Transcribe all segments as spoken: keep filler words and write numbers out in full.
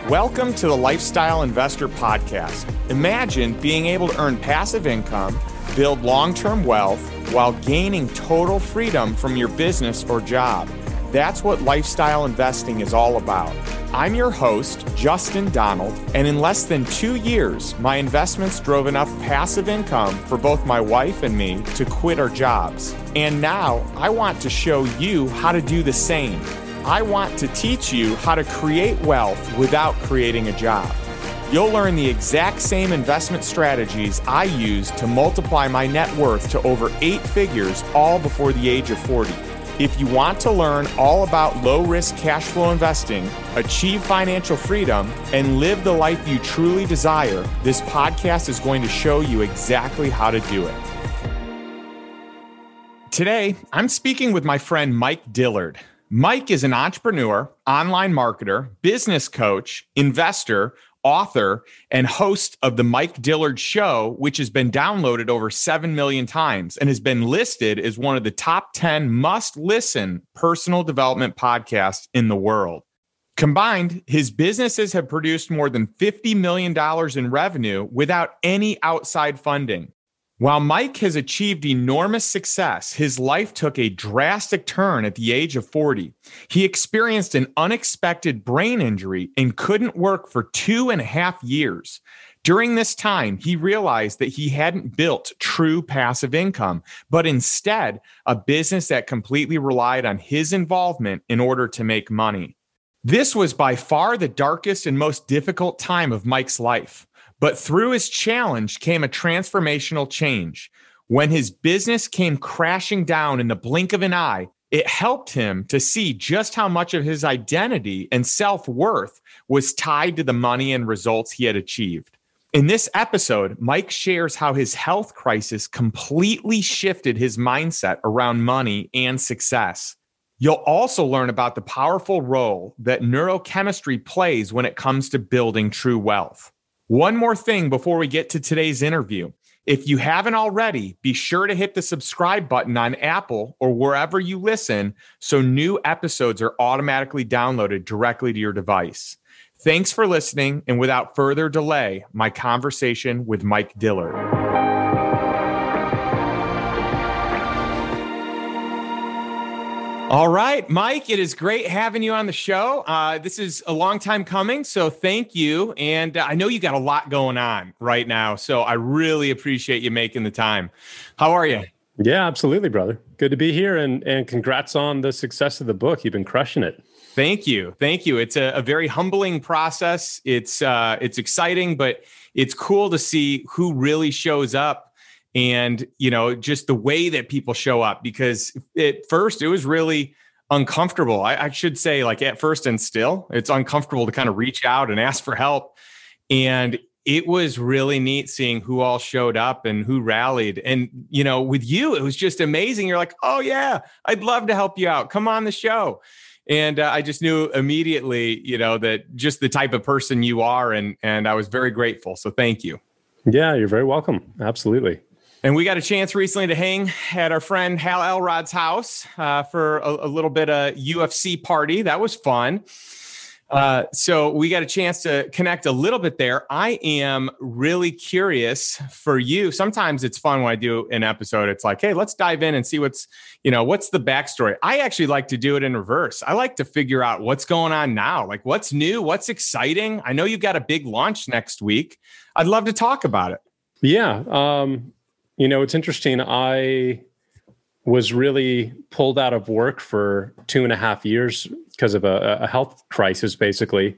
Welcome to the Lifestyle Investor Podcast. Imagine being able to earn passive income, build long-term wealth, while gaining total freedom from your business or job. That's what lifestyle investing is all about. I'm your host, Justin Donald, and in less than two years, my investments drove enough passive income for both my wife and me to quit our jobs. And now I want to show you how to do the same. I want to teach you how to create wealth without creating a job. You'll learn the exact same investment strategies I use to multiply my net worth to over eight figures, all before the age of forty. If you want to learn all about low-risk cash flow investing, achieve financial freedom, and live the life you truly desire, this podcast is going to show you exactly how to do it. Today, I'm speaking with my friend Mike Dillard. Mike is an entrepreneur, online marketer, business coach, investor, author, and host of The Mike Dillard Show, which has been downloaded over seven million times and has been listed as one of the top ten must-listen personal development podcasts in the world. Combined, his businesses have produced more than fifty million dollars in revenue without any outside funding. While Mike has achieved enormous success, his life took a drastic turn at the age of forty. He experienced an unexpected brain injury and couldn't work for two and a half years. During this time, he realized that he hadn't built true passive income, but instead a business that completely relied on his involvement in order to make money. This was by far the darkest and most difficult time of Mike's life. But through his challenge came a transformational change. When his business came crashing down in the blink of an eye, it helped him to see just how much of his identity and self-worth was tied to the money and results he had achieved. In this episode, Mike shares how his health crisis completely shifted his mindset around money and success. You'll also learn about the powerful role that neurochemistry plays when it comes to building true wealth. One more thing before we get to today's interview. If you haven't already, be sure to hit the subscribe button on Apple or wherever you listen so new episodes are automatically downloaded directly to your device. Thanks for listening, and without further delay, my conversation with Mike Dillard. All right, Mike, it is great having you on the show. Uh, this is a long time coming, so thank you. And uh, I know you got a lot going on right now, so I really appreciate you making the time. How are you? Yeah, absolutely, brother. Good to be here, and and congrats on the success of the book. You've been crushing it. Thank you. Thank you. It's a, a very humbling process. It's uh, it's exciting, but it's cool to see who really shows up. And, you know, just the way that people show up, because at first it was really uncomfortable. I, I should say, like at first and still, it's uncomfortable to kind of reach out and ask for help. And it was really neat seeing who all showed up and who rallied. And, you know, with you, it was just amazing. You're like, oh, yeah, I'd love to help you out. Come on the show. And uh, I just knew immediately, you know, that just the type of person you are. And, and I was very grateful. So thank you. Yeah, you're very welcome. Absolutely. And we got a chance recently to hang at our friend Hal Elrod's house uh, for a, a little bit of U F C party. That was fun. Uh, so we got a chance to connect a little bit there. I am really curious for you. Sometimes it's fun when I do an episode. It's like, hey, let's dive in and see what's, you know, what's the backstory. I actually like to do it in reverse. I like to figure out what's going on now. Like what's new, what's exciting. I know you've got a big launch next week. I'd love to talk about it. Yeah. Um, You know, it's interesting. I was really pulled out of work for two and a half years because of a, a health crisis, basically.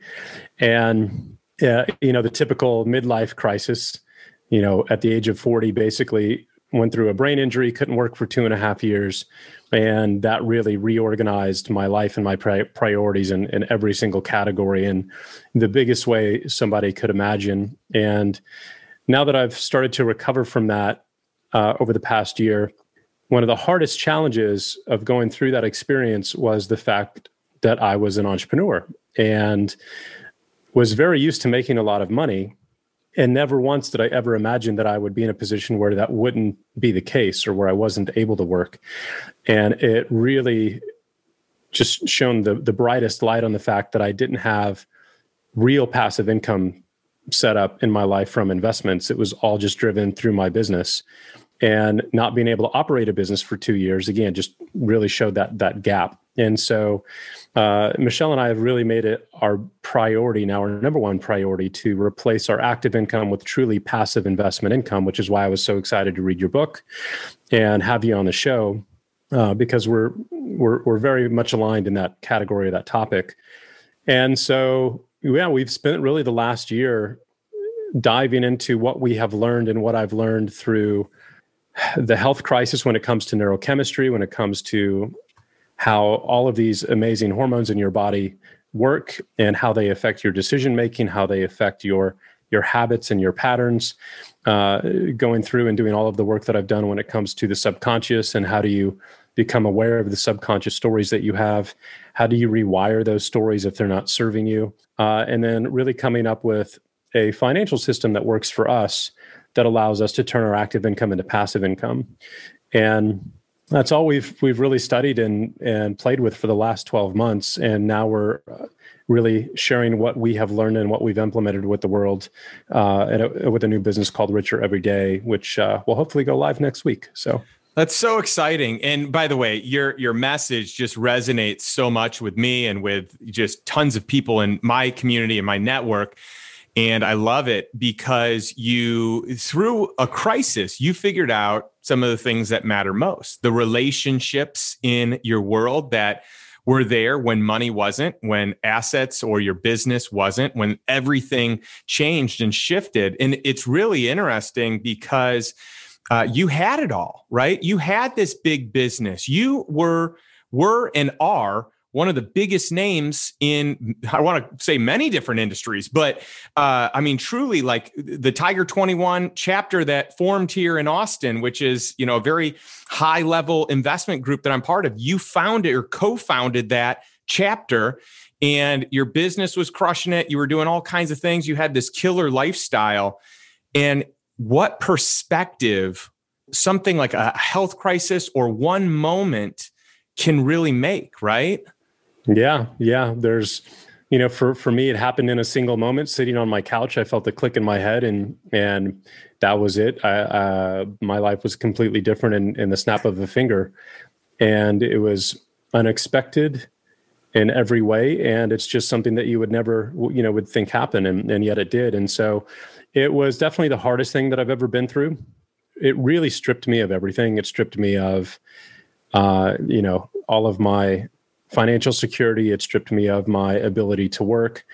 And, uh, you know, the typical midlife crisis, you know, at the age of forty, basically went through a brain injury, couldn't work for two and a half years. And that really reorganized my life and my pri- priorities in, in every single category in the biggest way somebody could imagine. And now that I've started to recover from that, Uh, over the past year, one of the hardest challenges of going through that experience was the fact that I was an entrepreneur and was very used to making a lot of money. And never once did I ever imagine that I would be in a position where that wouldn't be the case or where I wasn't able to work. And it really just shone the, the brightest light on the fact that I didn't have real passive income set up in my life from investments. It was all just driven through my business. And not being able to operate a business for two years, again, just really showed that that gap. And so uh, Michelle and I have really made it our priority now, our number one priority, to replace our active income with truly passive investment income, which is why I was so excited to read your book and have you on the show, uh, because we're, we're we're very much aligned in that category, that topic. And so, yeah, we've spent really the last year diving into what we have learned and what I've learned through the health crisis when it comes to neurochemistry, when it comes to how all of these amazing hormones in your body work and how they affect your decision making, how they affect your your habits and your patterns, uh, going through and doing all of the work that I've done when it comes to the subconscious and how do you become aware of the subconscious stories that you have, how do you rewire those stories if they're not serving you, uh, and then really coming up with a financial system that works for us that allows us to turn our active income into passive income. And that's all we've we've really studied and and played with for the last twelve months. And now we're uh, really sharing what we have learned and what we've implemented with the world uh, and a, with a new business called Richer Every Day, which uh, will hopefully go live next week. So that's so exciting. And by the way, your your message just resonates so much with me and with just tons of people in my community and my network. And I love it because you, through a crisis, you figured out some of the things that matter most, the relationships in your world that were there when money wasn't, when assets or your business wasn't, when everything changed and shifted. And it's really interesting because uh, you had it all, right? You had this big business. You were, were and are one of the biggest names in, I want to say many different industries, but uh, I mean, truly like the Tiger twenty-one chapter that formed here in Austin, which is, you know, a very high level investment group that I'm part of. You founded or co-founded that chapter and your business was crushing it. You were doing all kinds of things. You had this killer lifestyle. And what perspective something like a health crisis or one moment can really make, right? Yeah, yeah. There's, you know, for, for me, it happened in a single moment sitting on my couch. I felt a click in my head and, and that was it. I, uh, my life was completely different in, in the snap of a finger. And it was unexpected in every way. And it's just something that you would never, you know, would think happen. And, and yet it did. And so it was definitely the hardest thing that I've ever been through. It really stripped me of everything. It stripped me of, uh, you know, all of my financial security. It stripped me of my ability to work.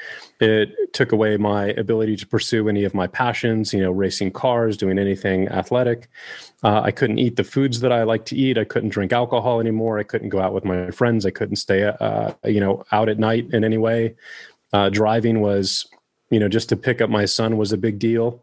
It took away my ability to pursue any of my passions, you know, racing cars, doing anything athletic. Uh, I couldn't eat the foods that I like to eat. I couldn't drink alcohol anymore. I couldn't go out with my friends. I couldn't stay, uh, you know, out at night in any way. Uh, driving was, you know, just to pick up my son was a big deal.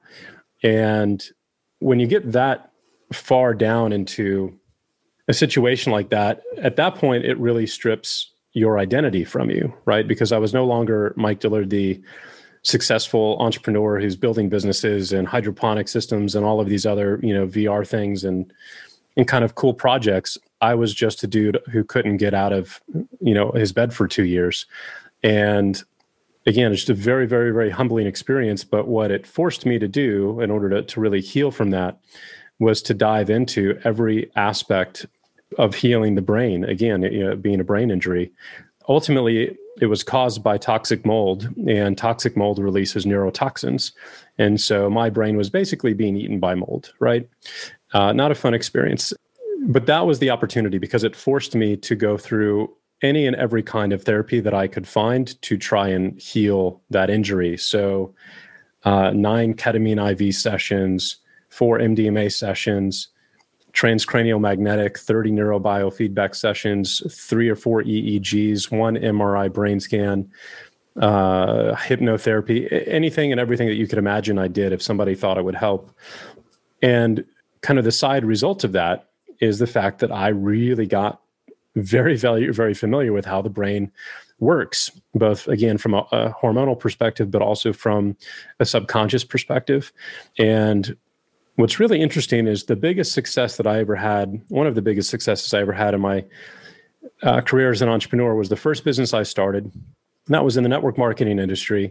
And when you get that far down into a situation like that, at that point, it really strips your identity from you, right? Because I was no longer Mike Dillard, the successful entrepreneur who's building businesses and hydroponic systems and all of these other, you know, V R things and and kind of cool projects. I was just a dude who couldn't get out of, you know, his bed for two years. And again, it's just a very, very, very humbling experience. But what it forced me to do in order to, to really heal from that was to dive into every aspect of healing the brain, again, you know, being a brain injury. Ultimately, it was caused by toxic mold, and toxic mold releases neurotoxins. And so my brain was basically being eaten by mold, right? Uh, not a fun experience. But that was the opportunity because it forced me to go through any and every kind of therapy that I could find to try and heal that injury. So uh, nine ketamine I V sessions, four M D M A sessions, transcranial magnetic, thirty neurobiofeedback sessions, three or four E E Gs, one M R I brain scan, uh, hypnotherapy, anything and everything that you could imagine I did if somebody thought it would help. And kind of the side result of that is the fact that I really got very, very, very familiar with how the brain works, both, again, from a, a hormonal perspective, but also from a subconscious perspective. And what's really interesting is the biggest success that I ever had, one of the biggest successes I ever had in my uh, career as an entrepreneur was the first business I started. And that was in the network marketing industry.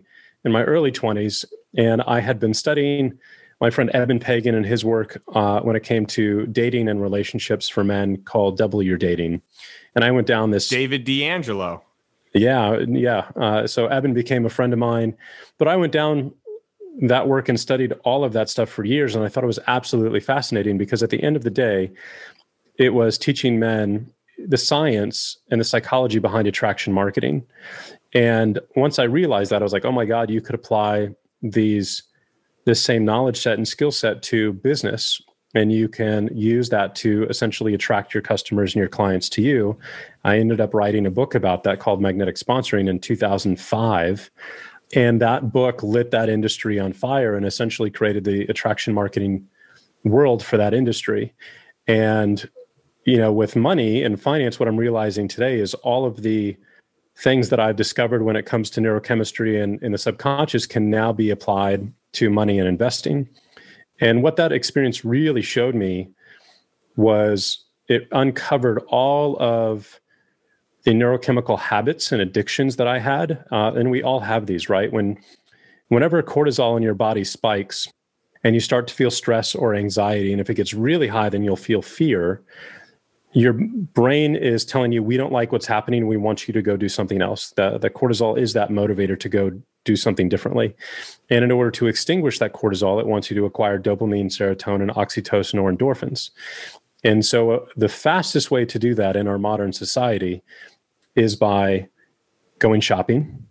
in my early twenties, and I had been studying my friend Eben Pagan and his work uh, when it came to dating and relationships for men called Double Your Dating. And I went down this... David D'Angelo. Yeah, yeah. Uh, so Eben became a friend of mine, but I went down that work and studied all of that stuff for years. And I thought it was absolutely fascinating because at the end of the day, it was teaching men the science and the psychology behind attraction marketing. And once I realized that, I was like, oh my God, you could apply these this same knowledge set and skill set to business. And you can use that to essentially attract your customers and your clients to you. I ended up writing a book about that called Magnetic Sponsoring in two thousand five. And that book lit that industry on fire and essentially created the attraction marketing world for that industry. And, you know, with money and finance, what I'm realizing today is all of the things that I've discovered when it comes to neurochemistry and, and the subconscious can now be applied to money and investing. And what that experience really showed me was it uncovered all of the neurochemical habits and addictions that I had. Uh, and we all have these, right? When, whenever cortisol in your body spikes and you start to feel stress or anxiety, and if it gets really high, then you'll feel fear. Your brain is telling you, we don't like what's happening. We want you to go do something else. The, the cortisol is that motivator to go do something differently. And in order to extinguish that cortisol, it wants you to acquire dopamine, serotonin, oxytocin, or endorphins. And so uh, the fastest way to do that in our modern society is by going shopping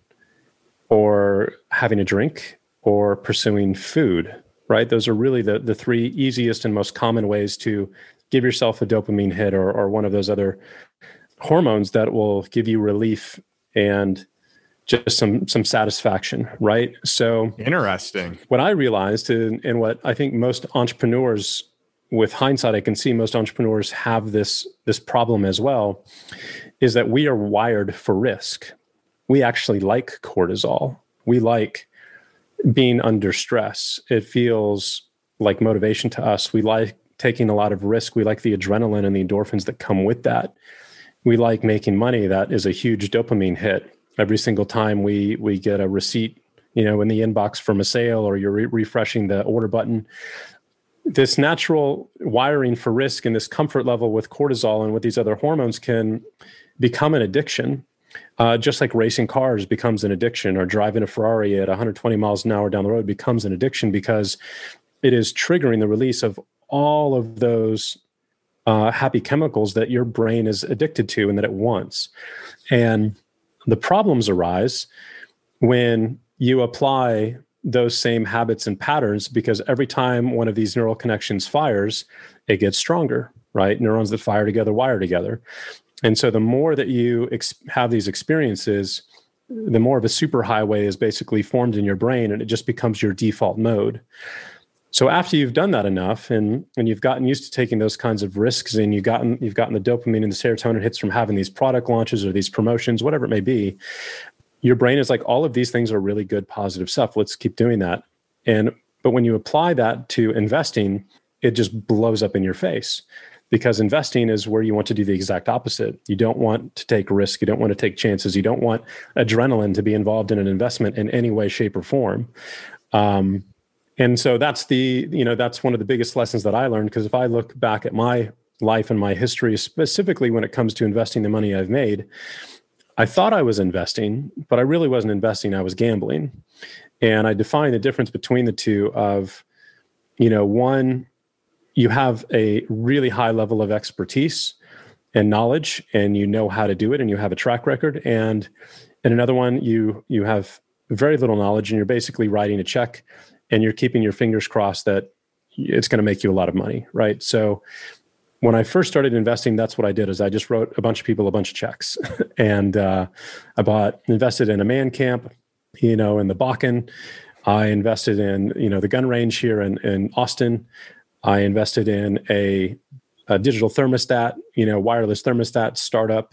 or having a drink or pursuing food, right? Those are really the, the three easiest and most common ways to give yourself a dopamine hit or, or one of those other hormones that will give you relief and just some some satisfaction, right? So interesting. What I realized, and, and what I think most entrepreneurs, with hindsight, I can see most entrepreneurs have this, this problem as well, is that we are wired for risk. We actually like cortisol. We like being under stress. It feels like motivation to us. We like taking a lot of risk. We like the adrenaline and the endorphins that come with that. We like making money. That is a huge dopamine hit. Every single time we we get a receipt, you know, in the inbox from a sale, or you're re- refreshing the order button. This natural wiring for risk and this comfort level with cortisol and with these other hormones can become an addiction, uh, just like racing cars becomes an addiction, or driving a Ferrari at one hundred twenty miles an hour down the road becomes an addiction, because it is triggering the release of all of those uh, happy chemicals that your brain is addicted to and that it wants. And the problems arise when you apply those same habits and patterns, because every time one of these neural connections fires, it gets stronger, right? Neurons that fire together wire together. And so the more that you ex- have these experiences, the more of a superhighway is basically formed in your brain, and it just becomes your default mode. So after you've done that enough, and, and you've gotten used to taking those kinds of risks, and you've gotten you've gotten the dopamine and the serotonin hits from having these product launches or these promotions, whatever it may be, your brain is like, all of these things are really good, positive stuff. Let's keep doing that. And but when you apply that to investing, it just blows up in your face, because investing is where you want to do the exact opposite. You don't want to take risk. You don't want to take chances. You don't want adrenaline to be involved in an investment in any way, shape, or form. Um, And so that's the, you know, that's one of the biggest lessons that I learned, because if I look back at my life and my history, specifically when it comes to investing the money I've made, I thought I was investing, but I really wasn't investing. I was gambling. And I define the difference between the two of, you know, one, you have a really high level of expertise and knowledge, and you know how to do it, and you have a track record. And in another one, you you have very little knowledge, and you're basically writing a check, and you're keeping your fingers crossed that it's going to make you a lot of money, right? So when I first started investing, that's what I did, is I just wrote a bunch of people a bunch of checks. and uh, I bought, invested in a man camp, you know, in the Bakken. I invested in, you know, the gun range here in, in Austin. I invested in a, a digital thermostat, you know, wireless thermostat startup.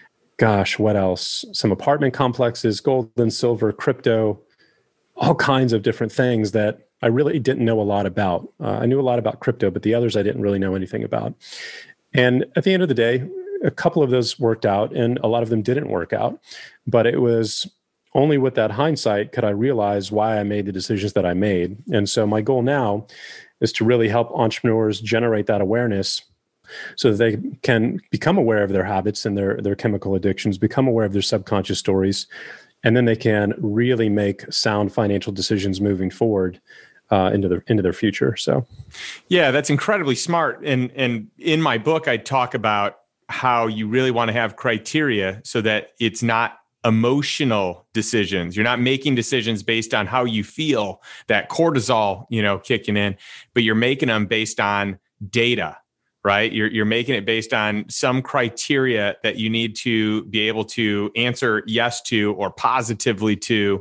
Gosh, what else? Some apartment complexes, gold and silver, crypto, all kinds of different things that I really didn't know a lot about. Uh, I knew a lot about crypto, but the others I didn't really know anything about. And at the end of the day, a couple of those worked out, and a lot of them didn't work out. But it was only with that hindsight could I realize why I made the decisions that I made. And so my goal now is to really help entrepreneurs generate that awareness so that they can become aware of their habits and their, their chemical addictions, become aware of their subconscious stories, and then they can really make sound financial decisions moving forward uh, into their into their future. So, yeah, that's incredibly smart. And and in my book, I talk about how you really want to have criteria so that it's not emotional decisions. You're not making decisions based on how you feel, that cortisol, you know, kicking in, but you're making them based on data, right? You're, you're making it based on some criteria that you need to be able to answer yes to or positively to.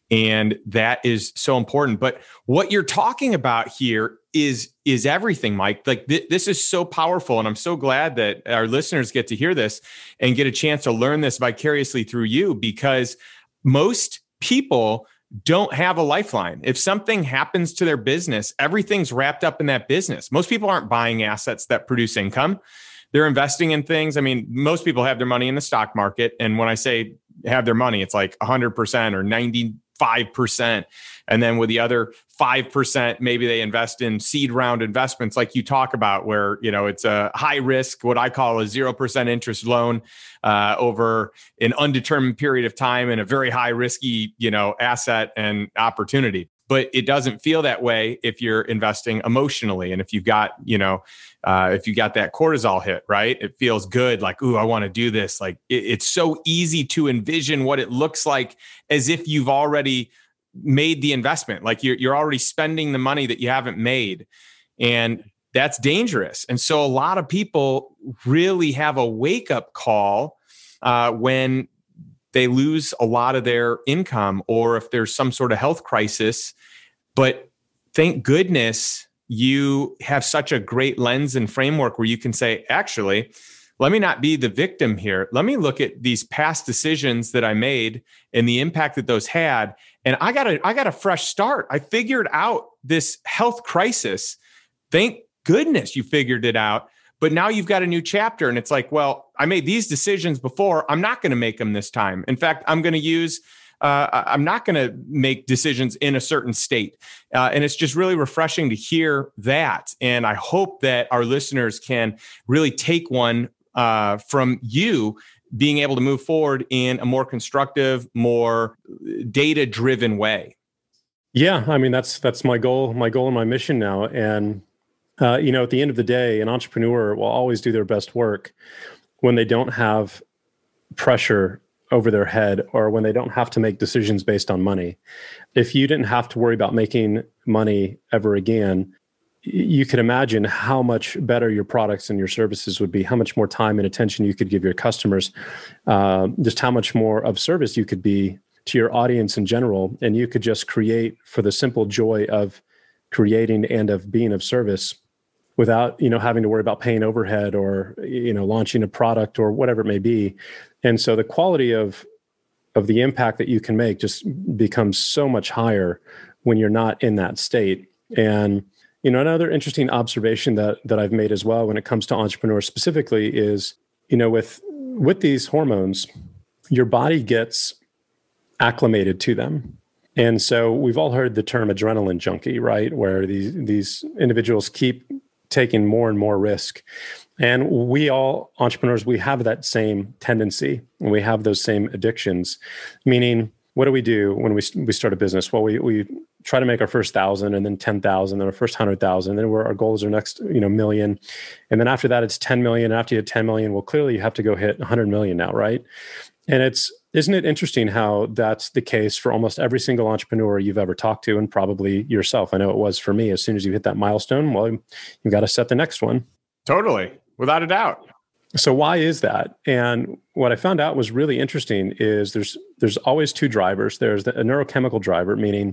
And that is so important. But what you're talking about here is, is everything, Mike. Like th- this is so powerful. And I'm so glad that our listeners get to hear this and get a chance to learn this vicariously through you, because most people don't have a lifeline. If something happens to their business, everything's wrapped up in that business. Most people aren't buying assets that produce income. They're investing in things. I mean, most people have their money in the stock market. And when I say have their money, it's like one hundred percent or ninety-five percent. And then with the other five percent, maybe they invest in seed round investments like you talk about, where, you know, it's a high risk, what I call a zero percent interest loan uh, over an undetermined period of time and a very high risky, you know, asset and opportunity. But it doesn't feel that way if you're investing emotionally. And if you've got, you know, uh, if you got that cortisol hit, right? It feels good. Like, ooh, I want to do this. Like it, it's so easy to envision what it looks like as if you've already made the investment. Like you're, you're already spending the money that you haven't made. And that's dangerous. And so a lot of people really have a wake up call uh, when they lose a lot of their income, or if there's some sort of health crisis. But thank goodness you have such a great lens and framework where you can say, actually, let me not be the victim here. Let me look at these past decisions that I made and the impact that those had. And I got a, I got a fresh start. I figured out this health crisis. Thank goodness you figured it out. But now you've got a new chapter, and it's like, well, I made these decisions before. I'm not going to make them this time. In fact, I'm going to use, uh, I'm not going to make decisions in a certain state. Uh, and it's just really refreshing to hear that. And I hope that our listeners can really take one uh, from you, being able to move forward in a more constructive, more data-driven way. Yeah, I mean, that's that's my goal, my goal and my mission now. And Uh, you know, at the end of the day, an entrepreneur will always do their best work when they don't have pressure over their head, or when they don't have to make decisions based on money. If you didn't have to worry about making money ever again, you could imagine how much better your products and your services would be, how much more time and attention you could give your customers, uh, just how much more of service you could be to your audience in general. And you could just create for the simple joy of creating and of being of service, without, you know, having to worry about paying overhead or, you know, launching a product or whatever it may be. And so the quality of of the impact that you can make just becomes so much higher when you're not in that state. And, you know, another interesting observation that that I've made as well when it comes to entrepreneurs specifically is, you know, with with these hormones, your body gets acclimated to them. And so we've all heard the term adrenaline junkie, right? Where these these individuals keep taking more and more risk. And we all entrepreneurs, we have that same tendency, and we have those same addictions. Meaning, what do we do when we we start a business? Well, we we try to make our first thousand, and then ten thousand, then our first hundred thousand. Then we're, our goals are next, you know, million, and then after that it's ten million. After you hit ten million, well, clearly you have to go hit one hundred million now, right? And it's isn't it interesting how that's the case for almost every single entrepreneur you've ever talked to, and probably yourself. I know it was for me. As soon as you hit that milestone, well, you've got to set the next one. Totally, without a doubt. So why is that? And what I found out was really interesting is there's there's always two drivers. There's the, a neurochemical driver, meaning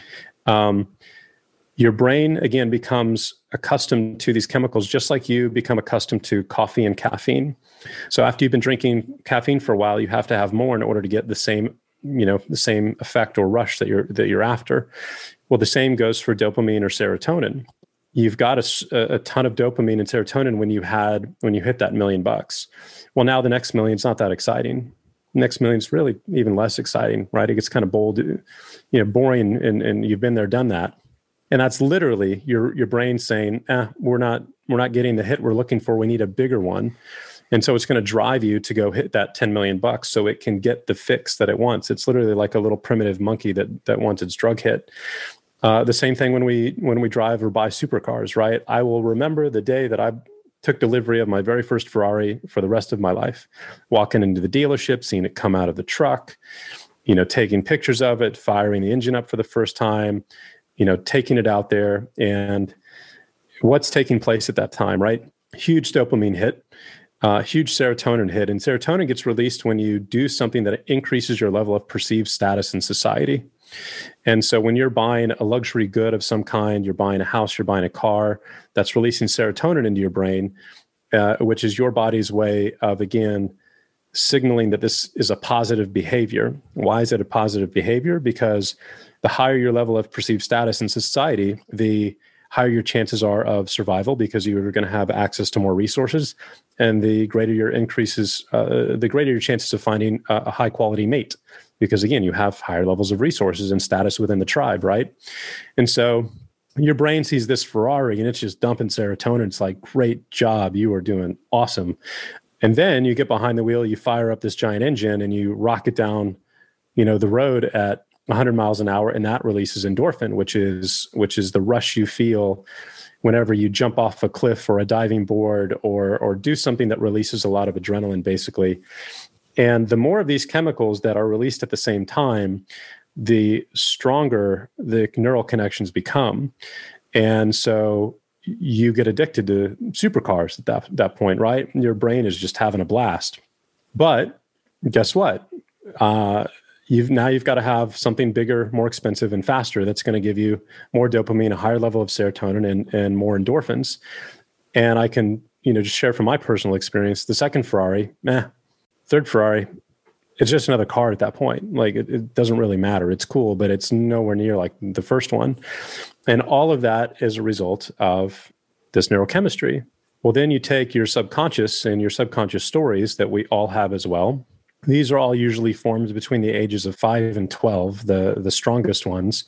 um, your brain, again, becomes accustomed to these chemicals, just like you become accustomed to coffee and caffeine. So after you've been drinking caffeine for a while, you have to have more in order to get the same, you know, the same effect or rush that you're that you're after. Well, the same goes for dopamine or serotonin. You've got a, a ton of dopamine and serotonin when you had when you hit that million bucks. Well, now the next million's not that exciting. Next million is really even less exciting, right? It gets kind of bold, you know, boring, and, and you've been there, done that. And that's literally your your brain saying, eh, we're not we're not getting the hit we're looking for. We need a bigger one. And so it's going to drive you to go hit that ten million bucks so it can get the fix that it wants. It's literally like a little primitive monkey that that wants its drug hit. Uh, the same thing when we when we drive or buy supercars, right? I will remember the day that I took delivery of my very first Ferrari for the rest of my life, walking into the dealership, seeing it come out of the truck, you know, taking pictures of it, firing the engine up for the first time, you know, taking it out there. And what's taking place at that time, right? Huge dopamine hit, uh, huge serotonin hit. And serotonin gets released when you do something that increases your level of perceived status in society. And so when you're buying a luxury good of some kind, you're buying a house, you're buying a car, that's releasing serotonin into your brain, uh, which is your body's way of, again, signaling that this is a positive behavior. Why is it a positive behavior? Because the higher your level of perceived status in society, the higher your chances are of survival, because you're going to have access to more resources, and the greater your increases, uh, the greater your chances of finding a, a high quality mate. Because again, you have higher levels of resources and status within the tribe, right? And so your brain sees this Ferrari and it's just dumping serotonin. It's like, great job, you are doing awesome. And then you get behind the wheel, you fire up this giant engine and you rock it down, you know, the road at one hundred miles an hour, and that releases endorphin, which is which is the rush you feel whenever you jump off a cliff or a diving board or or do something that releases a lot of adrenaline, basically. And the more of these chemicals that are released at the same time, the stronger the neural connections become. And so you get addicted to supercars at that, that point, right? Your brain is just having a blast. But guess what? Uh, you've now you've got to have something bigger, more expensive, and faster that's going to give you more dopamine, a higher level of serotonin, and, and more endorphins. And I can, you know, just share from my personal experience, the second Ferrari, meh. Third Ferrari, it's just another car at that point. Like it, it doesn't really matter. It's cool, but it's nowhere near like the first one. And all of that is a result of this neurochemistry. Well, then you take your subconscious and your subconscious stories that we all have as well. These are all usually formed between the ages of five and twelve, the, the strongest ones.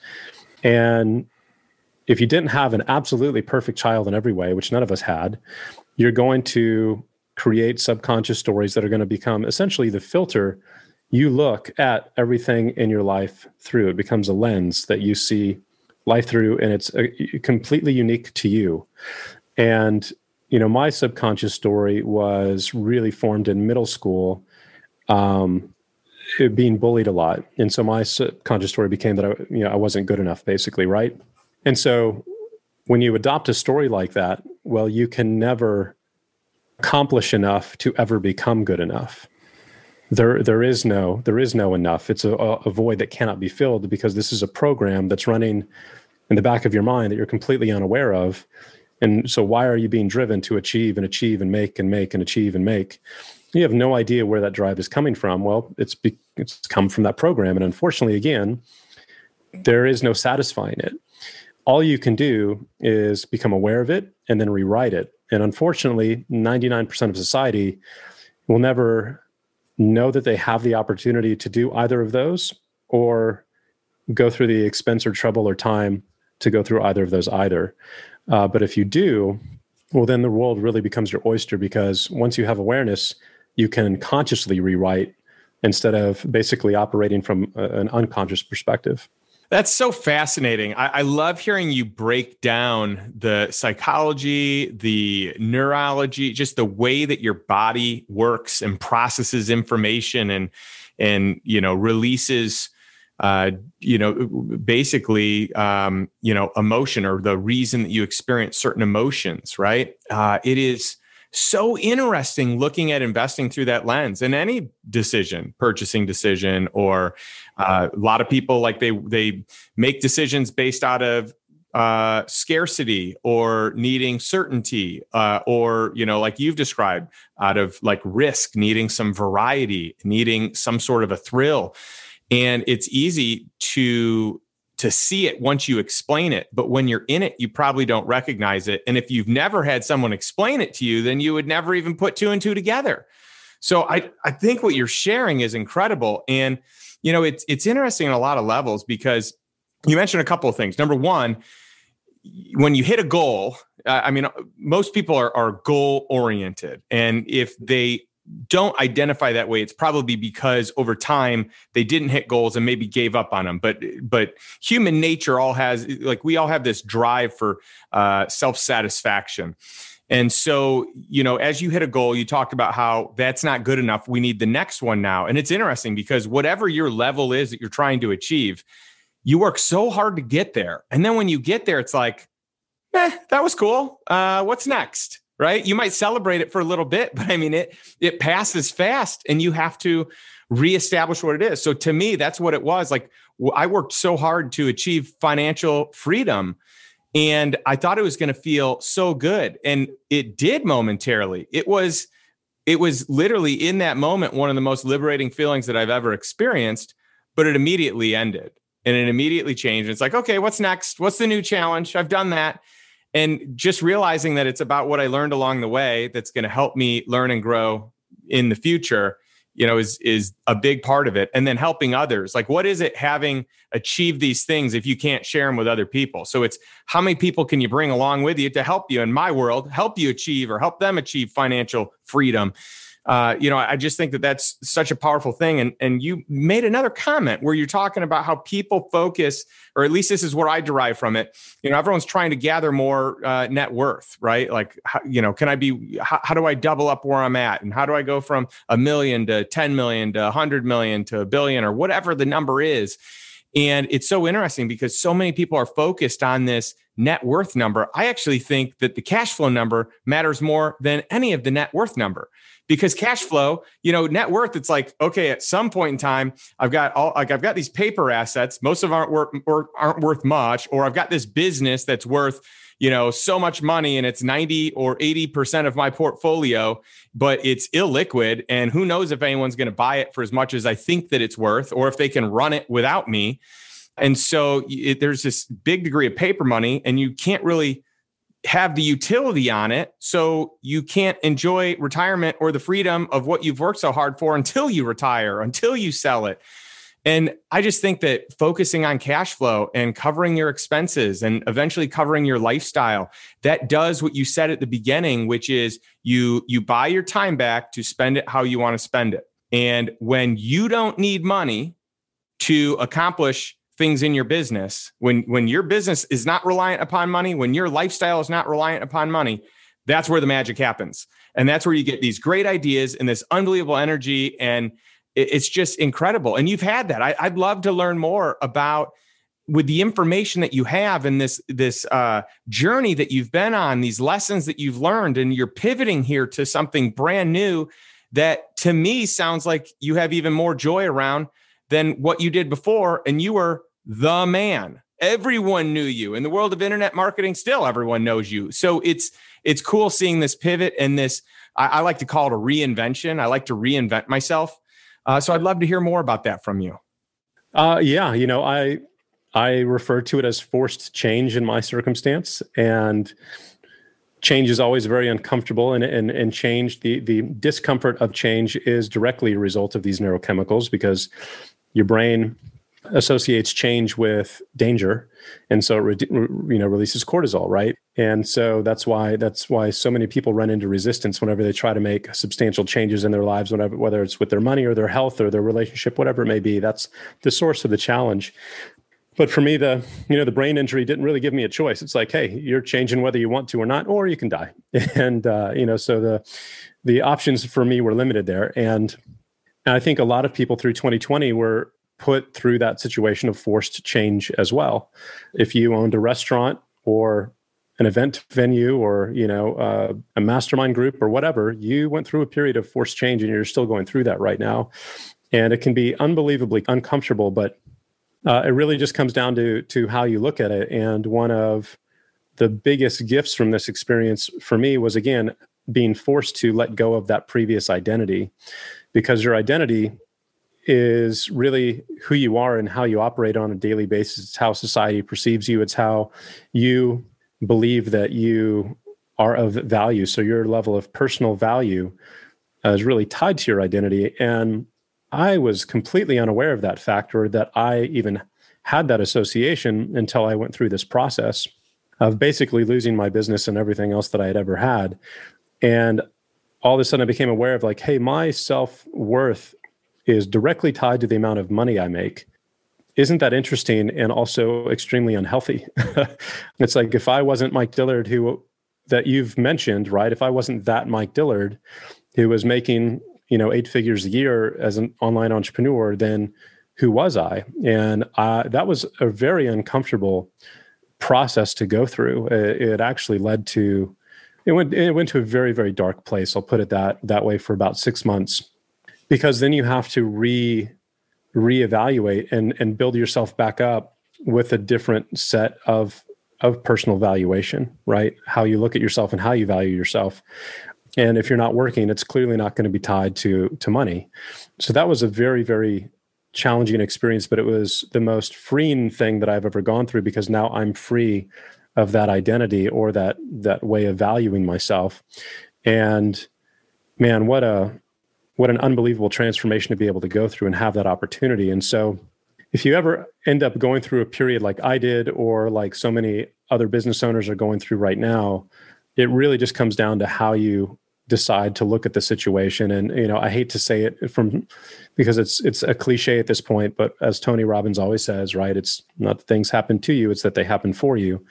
And if you didn't have an absolutely perfect child in every way, which none of us had, you're going to create subconscious stories that are going to become essentially the filter you look at everything in your life through. It becomes a lens that you see life through, and it's a, completely unique to you. And, you know, my subconscious story was really formed in middle school, um, being bullied a lot. And so my subconscious story became that I, you know, I wasn't good enough, basically, right? And so when you adopt a story like that, well, you can never accomplish enough to ever become good enough. There, there is no, there is no enough. It's a, a void that cannot be filled, because this is a program that's running in the back of your mind that you're completely unaware of. And so why are you being driven to achieve and achieve and make and make and achieve and make? You have no idea where that drive is coming from. Well, it's be, it's come from that program. And unfortunately, again, there is no satisfying it. All you can do is become aware of it and then rewrite it. And unfortunately, ninety-nine percent of society will never know that they have the opportunity to do either of those, or go through the expense or trouble or time to go through either of those either. Uh, but if you do, well, then the world really becomes your oyster, because once you have awareness, you can consciously rewrite instead of basically operating from a, an unconscious perspective. That's so fascinating. I, I love hearing you break down the psychology, the neurology, just the way that your body works and processes information and, and, you know, releases, uh, you know, basically, um, you know, emotion, or the reason that you experience certain emotions, right? Uh, it is so interesting looking at investing through that lens, and any decision, purchasing decision, or uh, a lot of people, like they they make decisions based out of uh, scarcity or needing certainty, uh, or, you know, like you've described, out of like risk, needing some variety, needing some sort of a thrill. And it's easy to to see it once you explain it. But when you're in it, you probably don't recognize it. And if you've never had someone explain it to you, then you would never even put two and two together. So I, I think what you're sharing is incredible. And, you know, it's, it's interesting on a lot of levels because you mentioned a couple of things. Number one, when you hit a goal, uh, I mean, most people are, are goal oriented. And if they don't identify that way, it's probably because over time they didn't hit goals and maybe gave up on them. But but human nature all has, like, we all have this drive for uh, self-satisfaction. And so, you know, as you hit a goal, you talked about how that's not good enough. We need the next one now. And it's interesting because whatever your level is that you're trying to achieve, you work so hard to get there. And then when you get there, it's like, eh, that was cool. Uh, what's next? Right? You might celebrate it for a little bit, but I mean, it it passes fast and you have to reestablish what it is. So to me, that's what it was. Like, I worked so hard to achieve financial freedom and I thought it was going to feel so good. And it did momentarily. It was, it was literally in that moment, one of the most liberating feelings that I've ever experienced, but it immediately ended and it immediately changed. It's like, okay, what's next? What's the new challenge? I've done that. And just realizing that it's about what I learned along the way that's going to help me learn and grow in the future, you know, is is a big part of it. And then helping others. Like, what is it having achieved these things if you can't share them with other people? So it's how many people can you bring along with you to help you, in my world, help you achieve or help them achieve financial freedom? Uh, you know, I just think that that's such a powerful thing. And, and you made another comment where you're talking about how people focus, or at least this is where I derive from it. You know, everyone's trying to gather more uh, net worth, right? Like, how, you know, can I be, how, how do I double up where I'm at? And how do I go from a million to ten million to a hundred million to a billion or whatever the number is? And it's so interesting because so many people are focused on this net worth number. I actually think that the cash flow number matters more than any of the net worth number. Because cash flow, you know, net worth, it's like, okay, at some point in time, I've got all like I've got these paper assets. Most of them aren't worth or aren't worth much, or I've got this business that's worth, you know, so much money and it's ninety or eighty percent of my portfolio, but it's illiquid. And who knows if anyone's going to buy it for as much as I think that it's worth, or if they can run it without me. And so it, there's this big degree of paper money and you can't really have the utility on it. So you can't enjoy retirement or the freedom of what you've worked so hard for until you retire, until you sell it. And I just think that focusing on cash flow and covering your expenses and eventually covering your lifestyle, that does what you said at the beginning, which is you, you buy your time back to spend it how you want to spend it. And when you don't need money to accomplish things in your business, when when your business is not reliant upon money, when your lifestyle is not reliant upon money, that's where the magic happens. And that's where you get these great ideas and this unbelievable energy. And it, it's just incredible. And you've had that. I, I'd love to learn more about, with the information that you have and this, this uh, journey that you've been on, these lessons that you've learned, and you're pivoting here to something brand new that to me sounds like you have even more joy around than what you did before. And you were the man. Everyone knew you. In the world of internet marketing, still everyone knows you. So it's it's cool seeing this pivot and this, I, I like to call it a reinvention. I like to reinvent myself. Uh, so I'd love to hear more about that from you. Uh, yeah, you know, I I refer to it as forced change in my circumstance. And change is always very uncomfortable, and and and change, the the discomfort of change is directly a result of these neurochemicals, because your brain associates change with danger, and so it re- you know releases cortisol, right? And so that's why that's why so many people run into resistance whenever they try to make substantial changes in their lives, whenever, whether it's with their money or their health or their relationship, whatever it may be. That's the source of the challenge. But for me, the you know the brain injury didn't really give me a choice. It's like, hey, you're changing whether you want to or not, or you can die. And uh, you know, so the the options for me were limited there. And, and I think a lot of people through twenty twenty were put through that situation of forced change as well. If you owned a restaurant or an event venue or you know uh, a mastermind group or whatever, you went through a period of forced change, and you're still going through that right now. And it can be unbelievably uncomfortable, but Uh, it really just comes down to to how you look at it. And one of the biggest gifts from this experience for me was, again, being forced to let go of that previous identity, because your identity is really who you are and how you operate on a daily basis. It's how society perceives you. It's how you believe that you are of value. So your level of personal value uh, is really tied to your identity. And I was completely unaware of that factor, that I even had that association until I went through this process of basically losing my business and everything else that I had ever had. And all of a sudden I became aware of like, hey, my self-worth is directly tied to the amount of money I make. Isn't that interesting and also extremely unhealthy? It's like, if I wasn't Mike Dillard, who that you've mentioned, right? If I wasn't that Mike Dillard who was making, you know, eight figures a year as an online entrepreneur, then who was I? And uh, that was a very uncomfortable process to go through. It, it actually led to, it went, it went to a very, very dark place. I'll put it that, that way, for about six months, because then you have to re reevaluate and, and build yourself back up with a different set of, of personal valuation, right? How you look at yourself and how you value yourself. And if you're not working, it's clearly not going to be tied to, to money. So that was a very, very challenging experience, but it was the most freeing thing that I've ever gone through, because now I'm free of that identity or that, that way of valuing myself. And man, what a, what an unbelievable transformation to be able to go through and have that opportunity. And so if you ever end up going through a period like I did, or like so many other business owners are going through right now, it really just comes down to how you decide to look at the situation. And, you know, I hate to say it from, because it's, it's a cliche at this point, but as Tony Robbins always says, right, it's not that things happen to you, it's that they happen for you.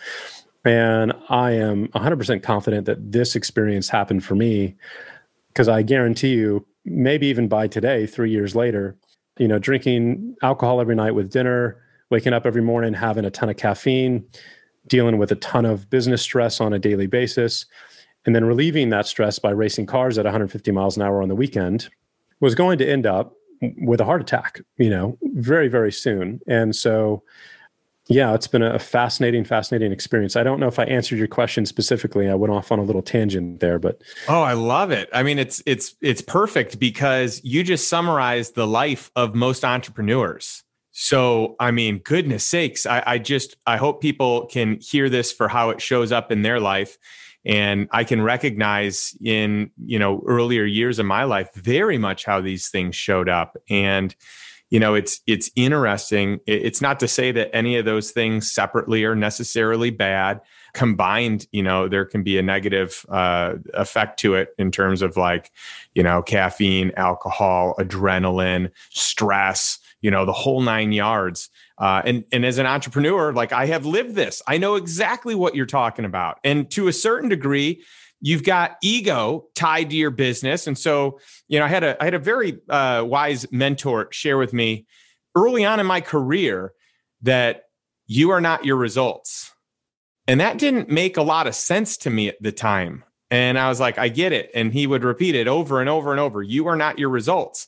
And I am one hundred percent confident that this experience happened for me, because I guarantee you, maybe even by today, three years later, you know, drinking alcohol every night with dinner, waking up every morning, having a ton of caffeine, dealing with a ton of business stress on a daily basis, and then relieving that stress by racing cars at one hundred fifty miles an hour on the weekend, was going to end up with a heart attack, you know, very, very soon. And so, yeah, it's been a fascinating, fascinating experience. I don't know if I answered your question specifically. I went off on a little tangent there, but oh, I love it. I mean, it's it's it's perfect, because you just summarized the life of most entrepreneurs. So, I mean, goodness sakes, I, I just I hope people can hear this for how it shows up in their life. And I can recognize in, you know, earlier years of my life very much how these things showed up. And you know, it's it's interesting. It's not to say that any of those things separately are necessarily bad. Combined, you know, there can be a negative uh, effect to it in terms of like, you know, caffeine, alcohol, adrenaline, stress, you know, the whole nine yards. Uh, and and as an entrepreneur, like I have lived this. I know exactly what you're talking about. And to a certain degree, you've got ego tied to your business. And so, you know, I had a I had a very uh, wise mentor share with me early on in my career that you are not your results. And that didn't make a lot of sense to me at the time. And I was like, I get it. And he would repeat it over and over and over. You are not your results.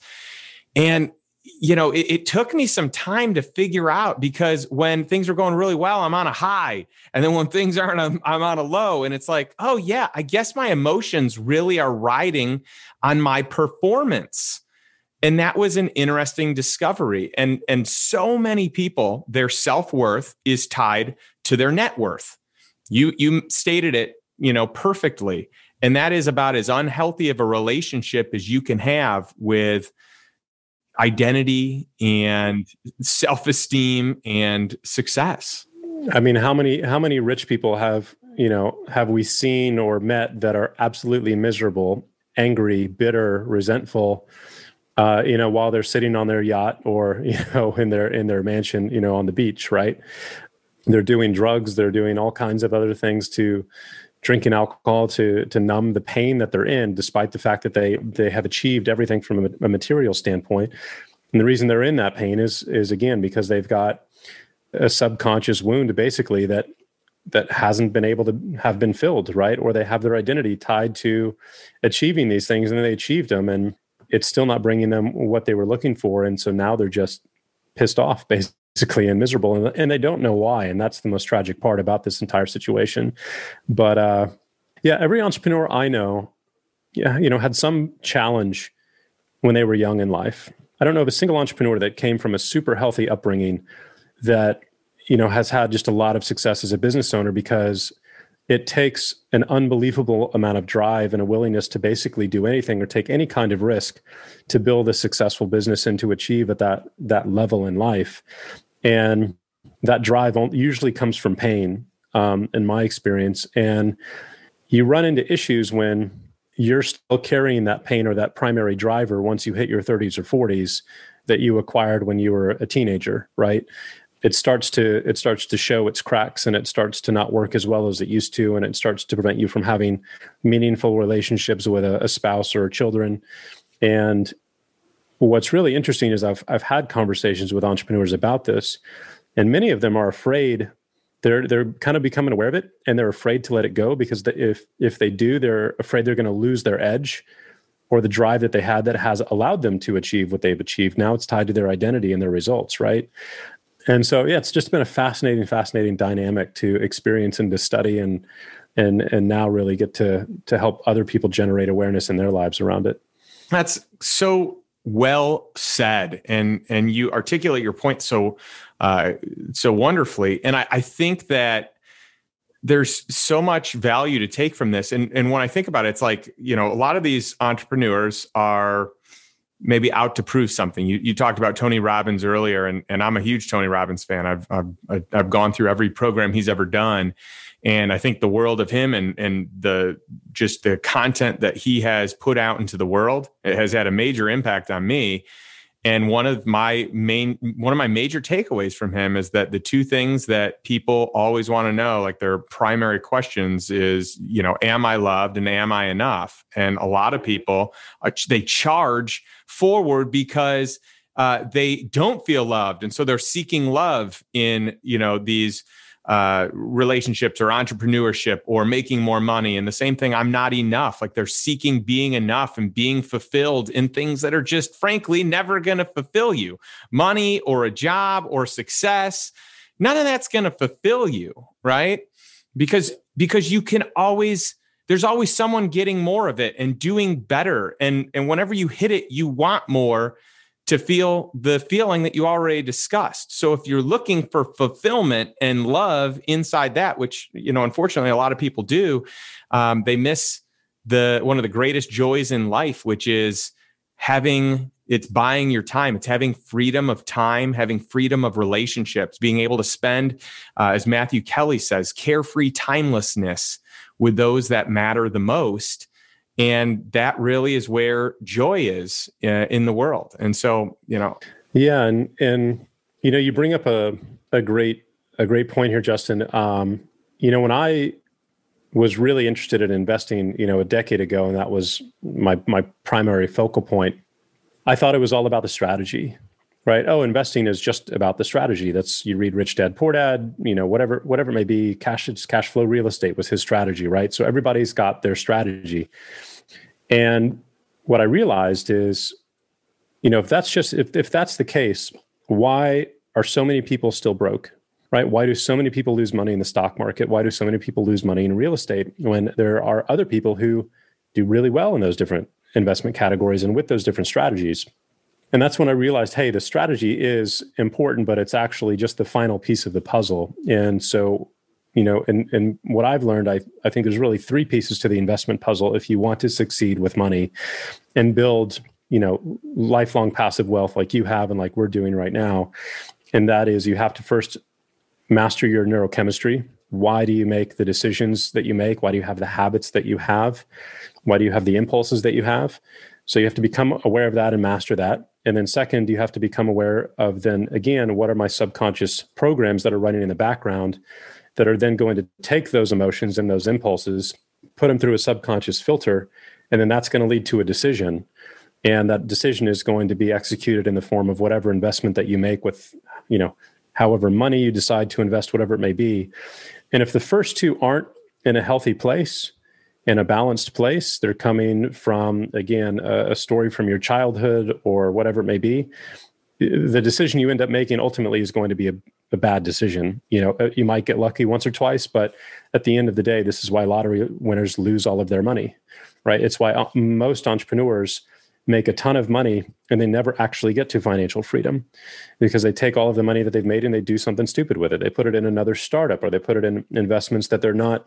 And you know, it, it took me some time to figure out, because when things are going really well, I'm on a high. And then when things aren't, I'm, I'm on a low. And it's like, oh yeah, I guess my emotions really are riding on my performance. And that was an interesting discovery. And, and so many people, their self-worth is tied to their net worth. You, you stated it, you know, perfectly. And that is about as unhealthy of a relationship as you can have with identity and self-esteem and success. I mean, how many how many rich people have, you know, have we seen or met that are absolutely miserable, angry, bitter, resentful, uh, you know, while they're sitting on their yacht or, you know, in their in their mansion, you know, on the beach, right? They're doing drugs, they're doing all kinds of other things, to drinking alcohol to to numb the pain that they're in, despite the fact that they they have achieved everything from a, a material standpoint. And the reason they're in that pain is is again because they've got a subconscious wound, basically, that that hasn't been able to have been filled, right? Or they have their identity tied to achieving these things, and then they achieved them, and it's still not bringing them what they were looking for, and so now they're just pissed off, basically, and miserable, and, and they don't know why. And that's the most tragic part about this entire situation. But uh, yeah, every entrepreneur I know, yeah, you know, had some challenge when they were young in life. I don't know of a single entrepreneur that came from a super healthy upbringing that, you know, has had just a lot of success as a business owner, because it takes an unbelievable amount of drive and a willingness to basically do anything or take any kind of risk to build a successful business and to achieve at that that level in life. And that drive usually comes from pain, um, in my experience. And you run into issues when you're still carrying that pain or that primary driver once you hit your thirties or forties that you acquired when you were a teenager, right? It starts to it starts to show its cracks, and it starts to not work as well as it used to, and it starts to prevent you from having meaningful relationships with a, a spouse or children. And what's really interesting is I've I've had conversations with entrepreneurs about this, and many of them are afraid. They're they're kind of becoming aware of it, and they're afraid to let it go because the, if if they do, they're afraid they're going to lose their edge or the drive that they had that has allowed them to achieve what they've achieved. Now it's tied to their identity and their results, right? And so, yeah, it's just been a fascinating, fascinating dynamic to experience and to study, and and and now really get to to help other people generate awareness in their lives around it. That's so well said, and and you articulate your point so uh, so wonderfully. And I, I think that there's so much value to take from this. And and when I think about it, it's like, you know, a lot of these entrepreneurs are maybe out to prove something. You you talked about Tony Robbins earlier, and, and I'm a huge Tony Robbins fan. I've, I've I've gone through every program he's ever done, and I think the world of him and and the just the content that he has put out into the world, it has had a major impact on me. And one of my main one of my major takeaways from him is that the two things that people always want to know, like their primary questions, is, you know, am I loved and am I enough? And a lot of people, they charge forward because uh, they don't feel loved, and so they're seeking love in, you know, these uh, relationships or entrepreneurship or making more money. And the same thing, I'm not enough. Like they're seeking being enough and being fulfilled in things that are just frankly never going to fulfill you. Money or a job or success, none of that's going to fulfill you, right? Because because you can always, there's always someone getting more of it and doing better. And, and whenever you hit it, you want more to feel the feeling that you already discussed. So if you're looking for fulfillment and love inside that, which, you know, unfortunately a lot of people do, um, they miss the one of the greatest joys in life, which is having, it's buying your time. It's having freedom of time, having freedom of relationships, being able to spend, uh, as Matthew Kelly says, carefree timelessness with those that matter the most. And that really is where joy is uh, in the world. And so, you know, yeah, and and you know, you bring up a a great a great point here, Justin. Um, you know, when I was really interested in investing, you know, a decade ago, and that was my my primary focal point, I thought it was all about the strategy, right? Oh, investing is just about the strategy. That's, you read Rich Dad, Poor Dad, you know, whatever whatever it may be. Cash cash flow real estate was his strategy, right? So everybody's got their strategy. And what I realized is, you know, if that's just, if, if that's the case, why are so many people still broke, right? Why do so many people lose money in the stock market? Why do so many people lose money in real estate when there are other people who do really well in those different investment categories and with those different strategies? And that's when I realized, hey, the strategy is important, but it's actually just the final piece of the puzzle. And so, you know, and, and what I've learned, I, I think there's really three pieces to the investment puzzle if you want to succeed with money and build, you know, lifelong passive wealth like you have and like we're doing right now. And that is, you have to first master your neurochemistry. Why do you make the decisions that you make? Why do you have the habits that you have? Why do you have the impulses that you have? So you have to become aware of that and master that. And then second, you have to become aware of then, again, what are my subconscious programs that are running in the background that are then going to take those emotions and those impulses, put them through a subconscious filter, and then that's going to lead to a decision. And that decision is going to be executed in the form of whatever investment that you make with, you know, however money you decide to invest, whatever it may be. And if the first two aren't in a healthy place, in a balanced place, they're coming from, again, a, a story from your childhood or whatever it may be, the decision you end up making ultimately is going to be a, a bad decision. You know, you might get lucky once or twice, but at the end of the day, this is why lottery winners lose all of their money, right? It's why most entrepreneurs make a ton of money and they never actually get to financial freedom, because they take all of the money that they've made and they do something stupid with it. They put it in another startup, or they put it in investments that they're not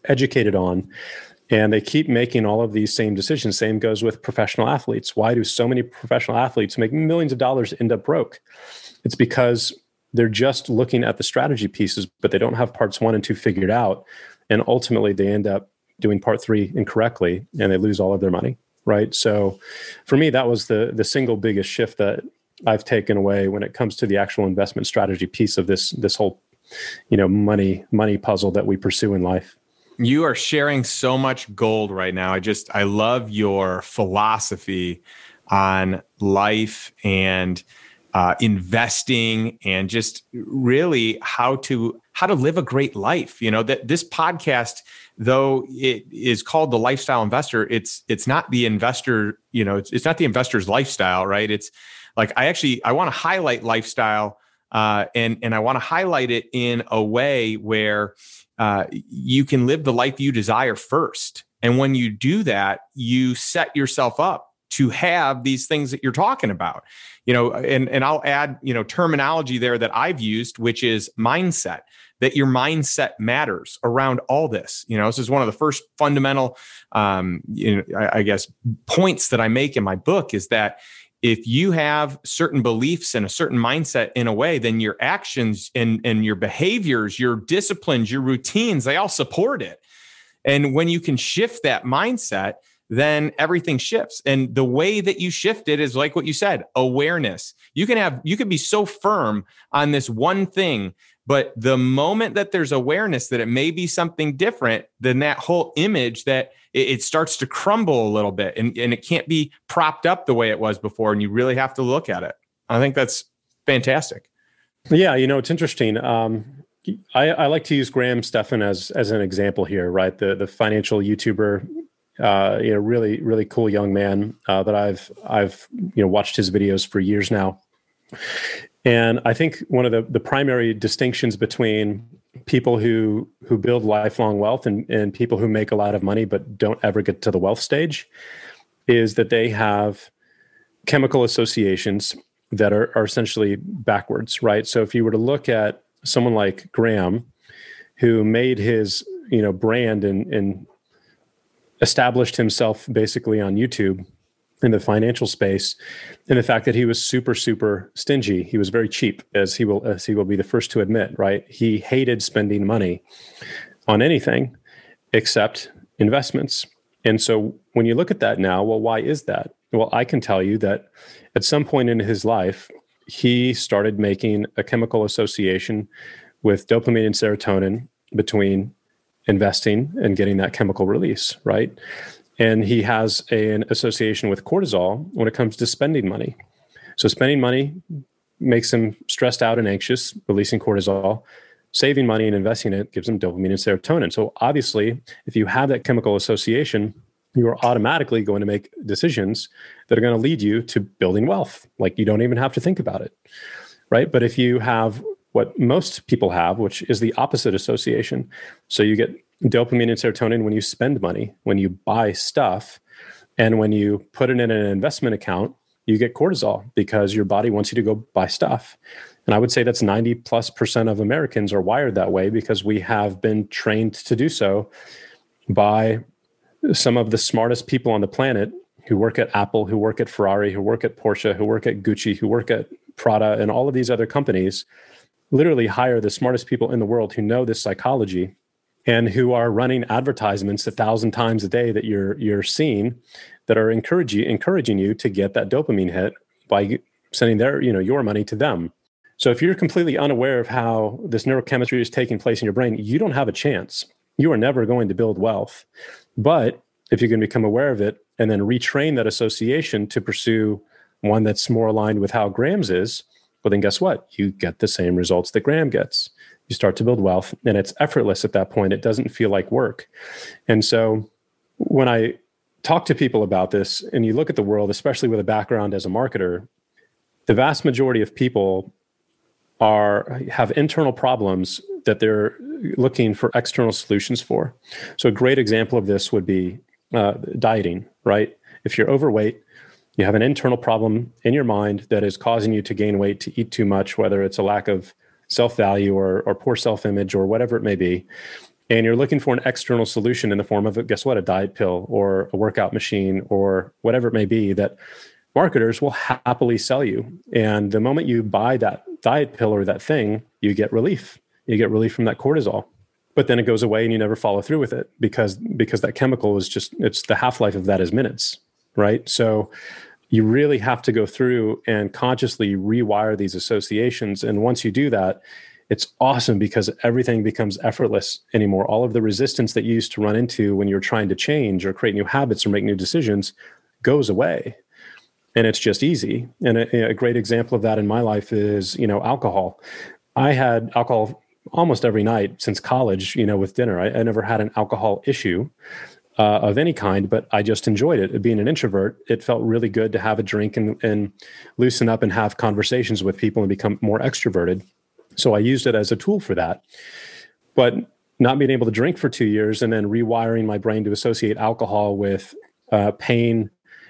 educated on. And they keep making all of these same decisions. Same goes with professional athletes. Why do so many professional athletes make millions of dollars end up broke? It's because they're just looking at the strategy pieces, but they don't have parts one and two figured out. And ultimately, they end up doing part three incorrectly, and they lose all of their money, right? So for me, that was the the single biggest shift that I've taken away when it comes to the actual investment strategy piece of this this whole, you know, money money puzzle that we pursue in life. You are sharing so much gold right now. I just, I love your philosophy on life and uh, investing and just really how to, how to live a great life. You know, that this podcast, though it is called The Lifestyle Investor, it's, it's not the investor, you know, it's, it's not the investor's lifestyle, right? It's like, I actually, I want to highlight lifestyle uh, and, and I want to highlight it in a way where Uh, you can live the life you desire first. And when you do that, you set yourself up to have these things that you're talking about, you know, and, and I'll add, you know, terminology there that I've used, which is mindset, that your mindset matters around all this. You know, this is one of the first fundamental, um, you know, I, I guess, points that I make in my book is that if you have certain beliefs and a certain mindset in a way, then your actions and, and your behaviors, your disciplines, your routines, they all support it. And when you can shift that mindset, then everything shifts. And the way that you shift it is like what you said, awareness. You can have, you can be so firm on this one thing, but the moment that there's awareness that it may be something different, then that whole image that it, it starts to crumble a little bit and, and it can't be propped up the way it was before. And you really have to look at it. I think that's fantastic. Yeah. You know, it's interesting. Um, I, I like to use Graham Stephan as, as an example here, right? The, the financial YouTuber, uh, you know, really, really cool young man, uh, that I've, I've, you know, watched his videos for years now. And I think one of the, the primary distinctions between people who who build lifelong wealth and, and people who make a lot of money but don't ever get to the wealth stage is that they have chemical associations that are, are essentially backwards, right? So if you were to look at someone like Graham, who made his, you know, brand and, and established himself basically on YouTube in the financial space, and the fact that he was super, super stingy. He was very cheap, as he will as he will be the first to admit, right? He hated spending money on anything except investments. And so when you look at that now, well, why is that? Well, I can tell you that at some point in his life, he started making a chemical association with dopamine and serotonin between investing and getting that chemical release, right? And he has a, an association with cortisol when it comes to spending money. So spending money makes him stressed out and anxious, releasing cortisol. Saving money and investing in it gives him dopamine and serotonin. So obviously, if you have that chemical association, you are automatically going to make decisions that are going to lead you to building wealth. Like you don't even have to think about it, right? But if you have what most people have, which is the opposite association, so you get dopamine and serotonin when you spend money, when you buy stuff, and when you put it in an investment account, you get cortisol because your body wants you to go buy stuff. And I would say that's ninety plus percent of Americans are wired that way because we have been trained to do so by some of the smartest people on the planet who work at Apple, who work at Ferrari, who work at Porsche, who work at Gucci, who work at Prada, and all of these other companies literally hire the smartest people in the world who know this psychology and who are running advertisements a thousand times a day that you're you're seeing that are encouraging encouraging you to get that dopamine hit by sending their, you know, your money to them. So if you're completely unaware of how this neurochemistry is taking place in your brain, you don't have a chance. You are never going to build wealth. But if you can become aware of it and then retrain that association to pursue one that's more aligned with how Graham's is, well, then guess what? You get the same results that Graham gets. You start to build wealth, and it's effortless at that point. It doesn't feel like work. And so when I talk to people about this, and you look at the world, especially with a background as a marketer, the vast majority of people are have internal problems that they're looking for external solutions for. So a great example of this would be uh, dieting, right? If you're overweight, you have an internal problem in your mind that is causing you to gain weight, to eat too much, whether it's a lack of self-value or, or poor self-image or whatever it may be. and you're looking for an external solution in the form of, guess what, a diet pill or a workout machine or whatever it may be, that marketers will happily sell you. And the moment you buy that diet pill or that thing, you get relief. You get relief from that cortisol. But then it goes away and you never follow through with it because, because that chemical is just, it's the half-life of that is minutes, right? So you really have to go through and consciously rewire these associations. And once you do that, it's awesome because everything becomes effortless anymore. All of the resistance that you used to run into when you're trying to change or create new habits or make new decisions goes away. And it's just easy. And a, a great example of that in my life is, you know, alcohol. I had alcohol almost every night since college, you know, with dinner. I, I never had an alcohol issue uh, of any kind, but I just enjoyed it. Being an introvert, it felt really good to have a drink and, and loosen up and have conversations with people and become more extroverted. So I used it as a tool for that. But not being able to drink for two years and then rewiring my brain to associate alcohol with uh, pain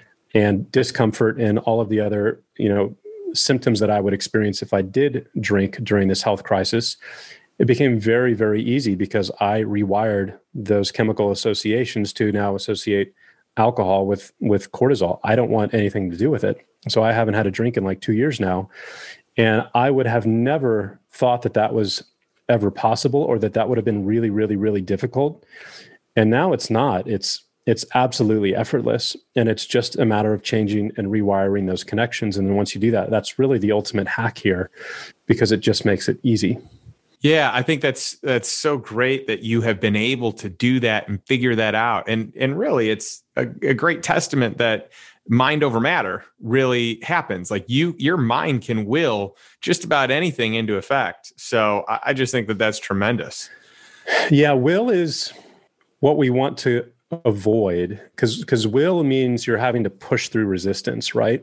and discomfort and all of the other, you know, symptoms that I would experience if I did drink during this health crisis, it became very, very easy because I rewired those chemical associations to now associate alcohol with, with cortisol. I don't want anything to do with it. So I haven't had a drink in like two years now. And I would have never thought that that was ever possible or that that would have been really, really, really difficult. And now it's not. It's it's absolutely effortless. And it's just a matter of changing and rewiring those connections. And then once you do that, that's really the ultimate hack here because it just makes it easy. Yeah, I think that's that's so great that you have been able to do that and figure that out. And and really, it's a, a great testament that mind over matter really happens. Like you, your mind can will just about anything into effect. So I, I just think that that's tremendous. Yeah, will is what we want to avoid because because will means you're having to push through resistance, right?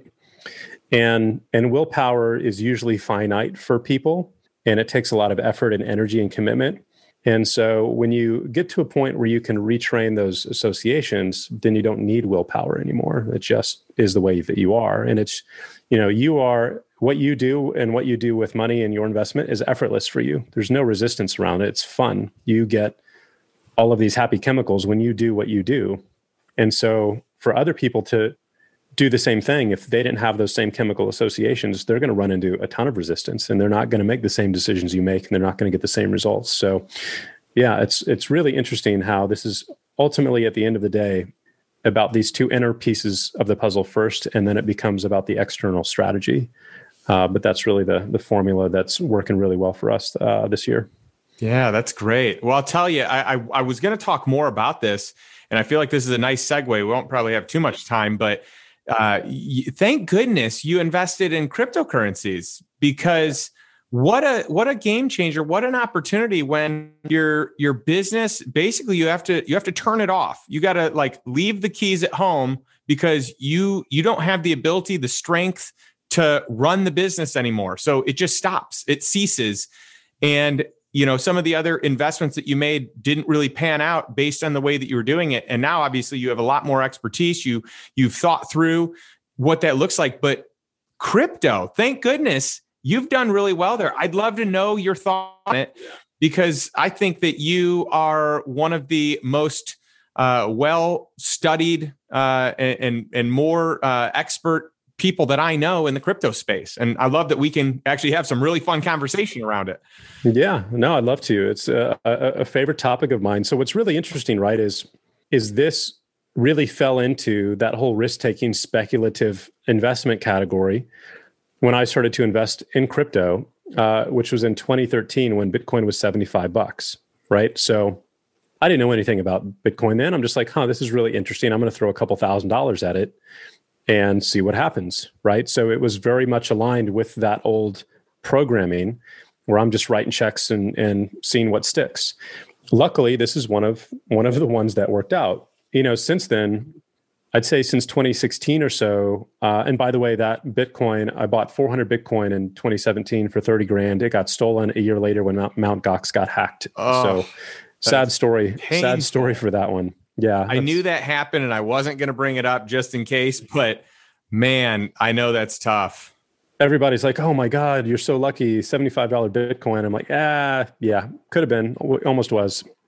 And and willpower is usually finite for people, and it takes a lot of effort and energy and commitment. And so when you get to a point where you can retrain those associations, then you don't need willpower anymore. It just is the way that you are. And it's, you know, you are, what you do and what you do with money and your investment is effortless for you. There's no resistance around it. It's fun. You get all of these happy chemicals when you do what you do. And so for other people to do the same thing, if they didn't have those same chemical associations, they're going to run into a ton of resistance and they're not going to make the same decisions you make and they're not going to get the same results. So yeah, it's it's really interesting how this is ultimately at the end of the day about these two inner pieces of the puzzle first, and then it becomes about the external strategy. Uh, but that's really the the formula that's working really well for us uh, this year. Yeah, that's great. Well, I'll tell you, I I, I was going to talk more about this, and I feel like this is a nice segue. We won't probably have too much time, but uh, y- thank goodness you invested in cryptocurrencies because what a what a game changer! What an opportunity when your your business basically you have to you have to turn it off. You got to like leave the keys at home because you you don't have the ability, the strength to run the business anymore. So it just stops. It ceases, and you know, some of the other investments that you made didn't really pan out based on the way that you were doing it. And now obviously you have a lot more expertise. You, you've thought through what that looks like, but crypto, thank goodness you've done really well there. I'd love to know your thought on it because I think that you are one of the most uh, well-studied uh, and, and, and more uh, expert people that I know in the crypto space. And I love that we can actually have some really fun conversation around it. Yeah, no, I'd love to. It's a, a, a favorite topic of mine. So what's really interesting, right, is, is this really fell into that whole risk-taking speculative investment category when I started to invest in crypto, uh, which was in twenty thirteen when Bitcoin was seventy-five bucks, right? So I didn't know anything about Bitcoin then. I'm just like, huh, this is really interesting. I'm going to throw a couple thousand dollars at it and see what happens, right? So it was very much aligned with that old programming where I'm just writing checks and, and seeing what sticks. Luckily, this is one of one of the ones that worked out. You know, since then, I'd say since twenty sixteen or so, uh, and by the way, that Bitcoin, I bought four hundred Bitcoin in twenty seventeen for thirty grand. It got stolen a year later when Mount, Mount Gox got hacked. Oh, so sad story, painful. sad story for that one. Yeah. I knew that happened and I wasn't going to bring it up just in case, but man, I know that's tough. Everybody's like, oh my God, you're so lucky, seventy-five dollars Bitcoin. I'm like, ah, yeah, could have been, almost was.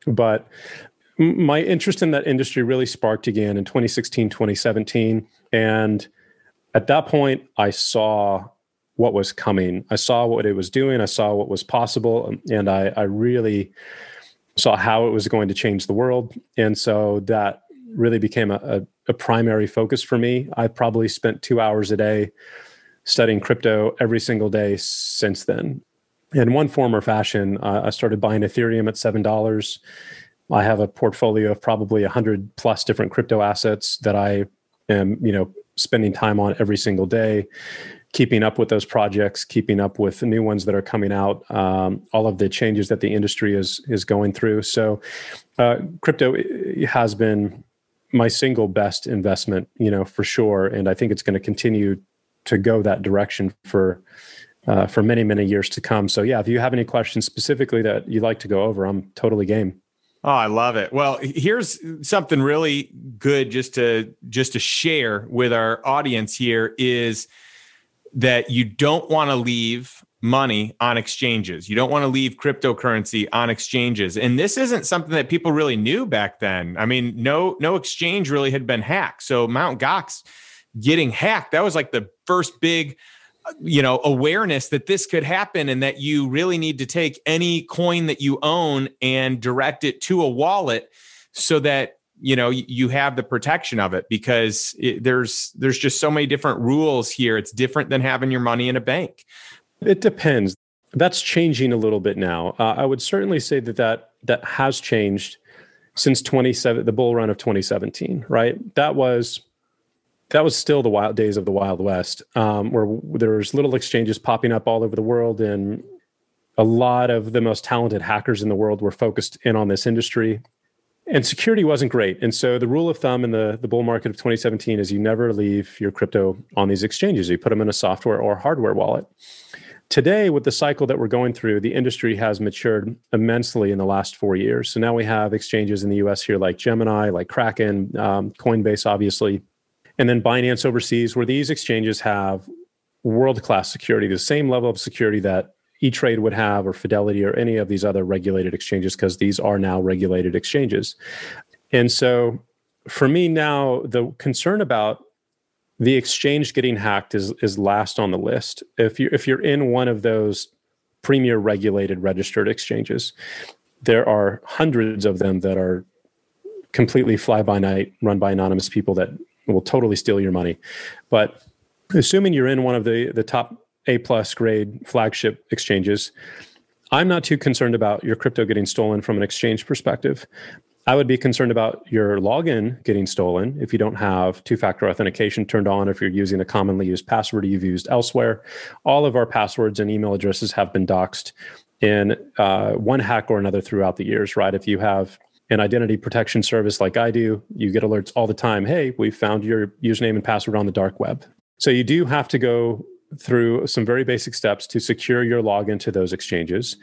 But my interest in that industry really sparked again in twenty sixteen, twenty seventeen. And at that point, I saw what was coming. I saw what it was doing. I saw what was possible. And I, I really saw how it was going to change the world. And so that really became a, a, a primary focus for me. I probably spent two hours a day studying crypto every single day since then. In one form or fashion, uh, I started buying Ethereum at seven dollars. I have a portfolio of probably one hundred plus different crypto assets that I am, you know, spending time on every single day, keeping up with those projects, keeping up with the new ones that are coming out, um, all of the changes that the industry is is going through. So uh, crypto has been my single best investment, you know, for sure. And I think it's going to continue to go that direction for uh, for many, many years to come. So yeah, if you have any questions specifically that you'd like to go over, I'm totally game. Oh, I love it. Well, here's something really good just to just to share with our audience here is that you don't want to leave money on exchanges. You don't want to leave cryptocurrency on exchanges. And this isn't something that people really knew back then. I mean, no no exchange really had been hacked. So Mt. Gox getting hacked, that was like the first big you know, awareness that this could happen and that you really need to take any coin that you own and direct it to a wallet so that, you know, you have the protection of it, because it, there's there's just so many different rules here. It's different than having your money in a bank. It depends. That's changing a little bit now. Uh, I would certainly say that, that that has changed since twenty-seven, the bull run of twenty seventeen, right? That was That was still the wild days of the Wild West, um, where there was little exchanges popping up all over the world, and a lot of the most talented hackers in the world were focused in on this industry. And security wasn't great. And so the rule of thumb in the, the bull market of twenty seventeen is you never leave your crypto on these exchanges. You put them in a software or hardware wallet. Today, with the cycle that we're going through, the industry has matured immensely in the last four years. So now we have exchanges in the U S here like Gemini, like Kraken, um, Coinbase, obviously, and then Binance overseas, where these exchanges have world-class security, the same level of security that E-Trade would have, or Fidelity, or any of these other regulated exchanges, because these are now regulated exchanges. And so for me now, the concern about the exchange getting hacked is, is last on the list. If you're, if you're in one of those premier regulated registered exchanges, there are hundreds of them that are completely fly-by-night, run by anonymous people that will totally steal your money. But assuming you're in one of the, the top A-plus grade flagship exchanges, I'm not too concerned about your crypto getting stolen from an exchange perspective. I would be concerned about your login getting stolen if you don't have two-factor authentication turned on, if you're using a commonly used password you've used elsewhere. All of our passwords and email addresses have been doxed in uh, one hack or another throughout the years, right? If you have an identity protection service like I do, you get alerts all the time. Hey, we found your username and password on the dark web. So you do have to go through some very basic steps to secure your login to those exchanges.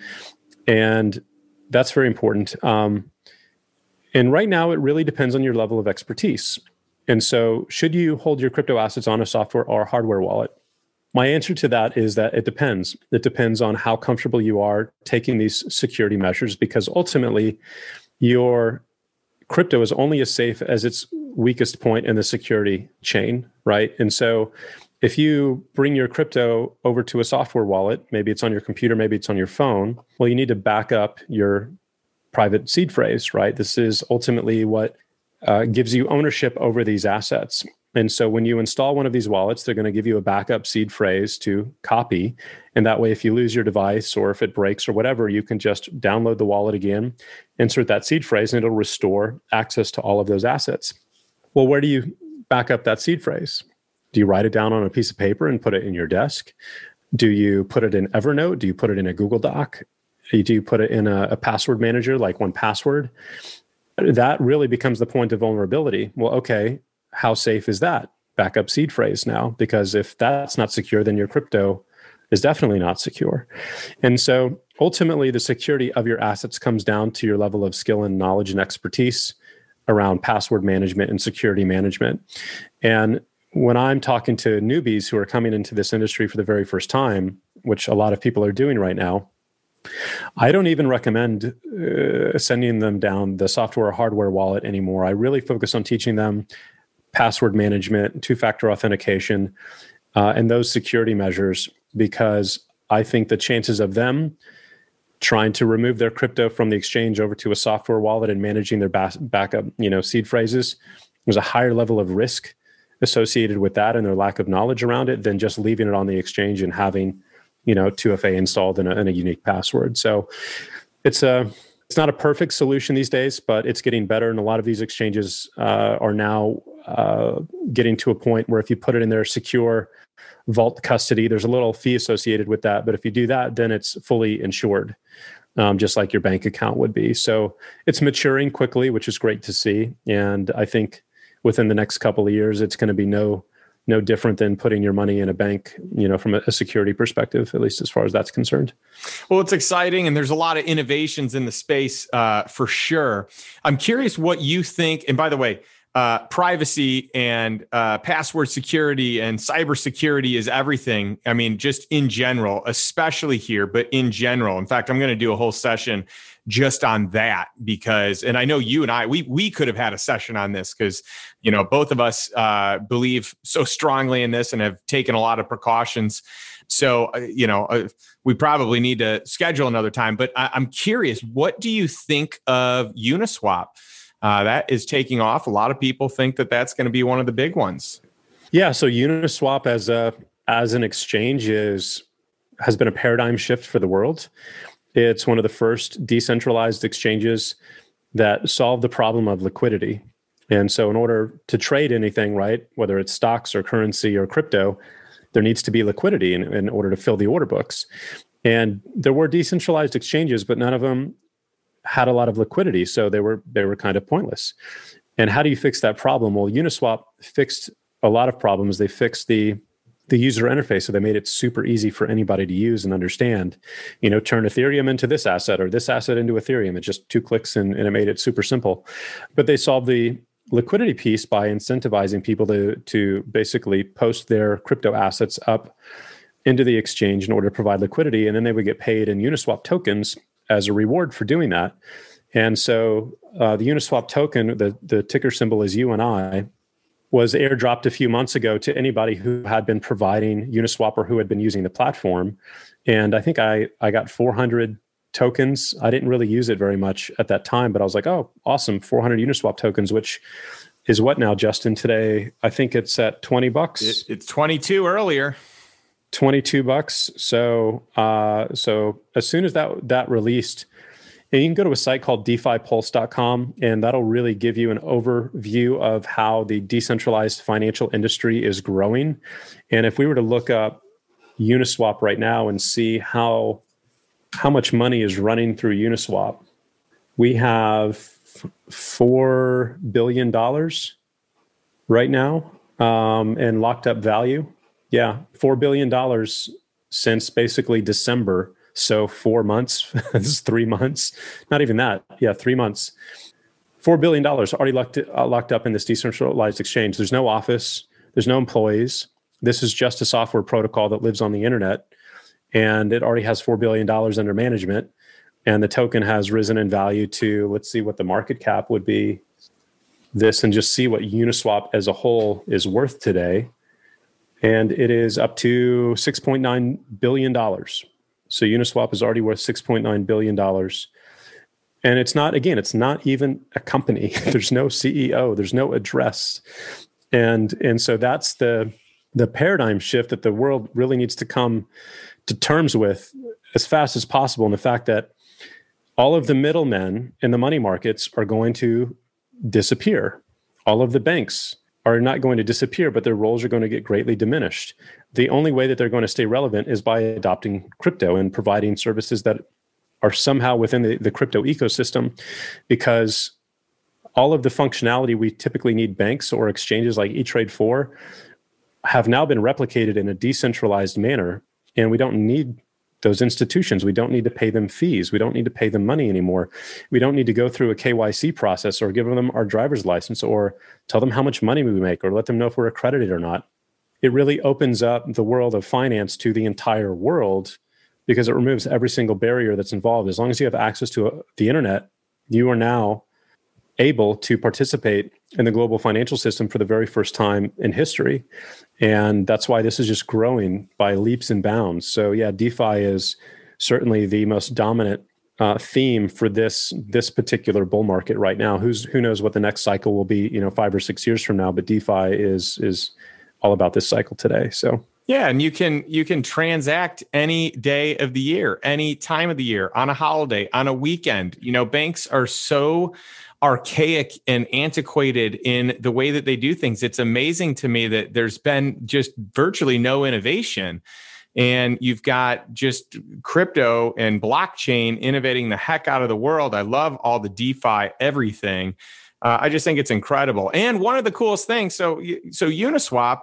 And that's very important. Um, and right now, it really depends on your level of expertise. And so should you hold your crypto assets on a software or hardware wallet? My answer to that is that it depends. It depends on how comfortable you are taking these security measures, because ultimately, your crypto is only as safe as its weakest point in the security chain, right? And so if you bring your crypto over to a software wallet, maybe it's on your computer, maybe it's on your phone, well, you need to back up your private seed phrase, right? This is ultimately what uh, gives you ownership over these assets. And so when you install one of these wallets, they're going to give you a backup seed phrase to copy. And that way, if you lose your device or if it breaks or whatever, you can just download the wallet again, insert that seed phrase, and it'll restore access to all of those assets. Well, where do you back up that seed phrase? Do you write it down on a piece of paper and put it in your desk? Do you put it in Evernote? Do you put it in a Google Doc? Do you put it in a, a password manager like one Password? That really becomes the point of vulnerability. Well, okay, how safe is that? Backup seed phrase now, because if that's not secure, then your crypto is definitely not secure. And so ultimately, the security of your assets comes down to your level of skill and knowledge and expertise around password management and security management. And when I'm talking to newbies who are coming into this industry for the very first time, which a lot of people are doing right now, I don't even recommend uh, sending them down the software or hardware wallet anymore. I really focus on teaching them password management, two-factor authentication, uh, and those security measures, because I think the chances of them trying to remove their crypto from the exchange over to a software wallet and managing their bas- backup, you know, seed phrases, there's a higher level of risk associated with that and their lack of knowledge around it than just leaving it on the exchange and having, you know, two F A installed in a, in a unique password. So it's a it's not a perfect solution these days, but it's getting better. And a lot of these exchanges uh, are now uh, getting to a point where if you put it in their secure vault custody, there's a little fee associated with that. But if you do that, then it's fully insured, um, just like your bank account would be. So it's maturing quickly, which is great to see. And I think within the next couple of years, it's going to be no no different than putting your money in a bank, you know, from a, a security perspective, at least as far as that's concerned. Well, it's exciting, and there's a lot of innovations in the space uh, for sure. I'm curious what you think. And by the way, uh, privacy and uh, password security and cybersecurity is everything. I mean, just in general, especially here, but in general. In fact, I'm going to do a whole session just on that because, and I know you and I, we we could have had a session on this because, you know, both of us uh, believe so strongly in this and have taken a lot of precautions. So, uh, you know, uh, we probably need to schedule another time. But I, I'm curious, what do you think of Uniswap? Uh, that is taking off. A lot of people think that that's going to be one of the big ones. Yeah. So Uniswap as a as an exchange is has been a paradigm shift for the world. It's one of the first decentralized exchanges that solve the problem of liquidity. And so in order to trade anything, right, whether it's stocks or currency or crypto, there needs to be liquidity in, in order to fill the order books. And there were decentralized exchanges, but none of them had a lot of liquidity. So they were they were kind of pointless. And how do you fix that problem? Well, Uniswap fixed a lot of problems. They fixed the the user interface. So they made it super easy for anybody to use and understand, you know, turn Ethereum into this asset or this asset into Ethereum. It's just two clicks and, and it made it super simple. But they solved the liquidity piece by incentivizing people to, to basically post their crypto assets up into the exchange in order to provide liquidity. And then they would get paid in Uniswap tokens as a reward for doing that. And so uh, the Uniswap token, the, the ticker symbol is U N I, was airdropped a few months ago to anybody who had been providing Uniswap or who had been using the platform. And I think I, I got four hundred tokens. I didn't really use it very much at that time, but I was like, oh, awesome, four hundred Uniswap tokens, which is what now, Justin? Today, I think it's at twenty bucks. It, it's twenty-two earlier. twenty-two bucks. So, uh, so as soon as that that released, and you can go to a site called DeFi Pulse dot com, and that'll really give you an overview of how the decentralized financial industry is growing. And if we were to look up Uniswap right now and see how how much money is running through Uniswap, we have four billion dollars right now um, in locked up value. Yeah, four billion dollars since basically December. So four months, it's three months, not even that. Yeah, three months. four billion dollars already locked, uh, locked up in this decentralized exchange. There's no office. There's no employees. This is just a software protocol that lives on the internet. And it already has four billion dollars under management. And the token has risen in value to, let's see what the market cap would be. This and just see what Uniswap as a whole is worth today. And it is up to six point nine billion dollars. So Uniswap is already worth six point nine billion dollars. And it's not, again, it's not even a company. There's no C E O. There's no address. And, and so that's the, the paradigm shift that the world really needs to come to terms with as fast as possible. And the fact that all of the middlemen in the money markets are going to disappear. All of the banks are not going to disappear, but their roles are going to get greatly diminished. The only way that they're going to stay relevant is by adopting crypto and providing services that are somehow within the, the crypto ecosystem, because all of the functionality we typically need banks or exchanges like E-Trade for have now been replicated in a decentralized manner, and we don't need those institutions. We don't need to pay them fees. We don't need to pay them money anymore. We don't need to go through a K Y C process or give them our driver's license or tell them how much money we make or let them know if we're accredited or not. It really opens up the world of finance to the entire world because it removes every single barrier that's involved. As long as you have access to a, the internet, you are now able to participate in the global financial system for the very first time in history. And that's why this is just growing by leaps and bounds. So yeah, DeFi is certainly the most dominant uh, theme for this this particular bull market right now. Who's who knows what the next cycle will be, you know, five or six years from now, but DeFi is is all about this cycle today. So yeah, and you can you can transact any day of the year, any time of the year, on a holiday, on a weekend. You know, banks are so archaic and antiquated in the way that they do things. It's amazing to me that there's been just virtually no innovation. And you've got just crypto and blockchain innovating the heck out of the world. I love all the DeFi, everything. Uh, I just think it's incredible. And one of the coolest things, so so Uniswap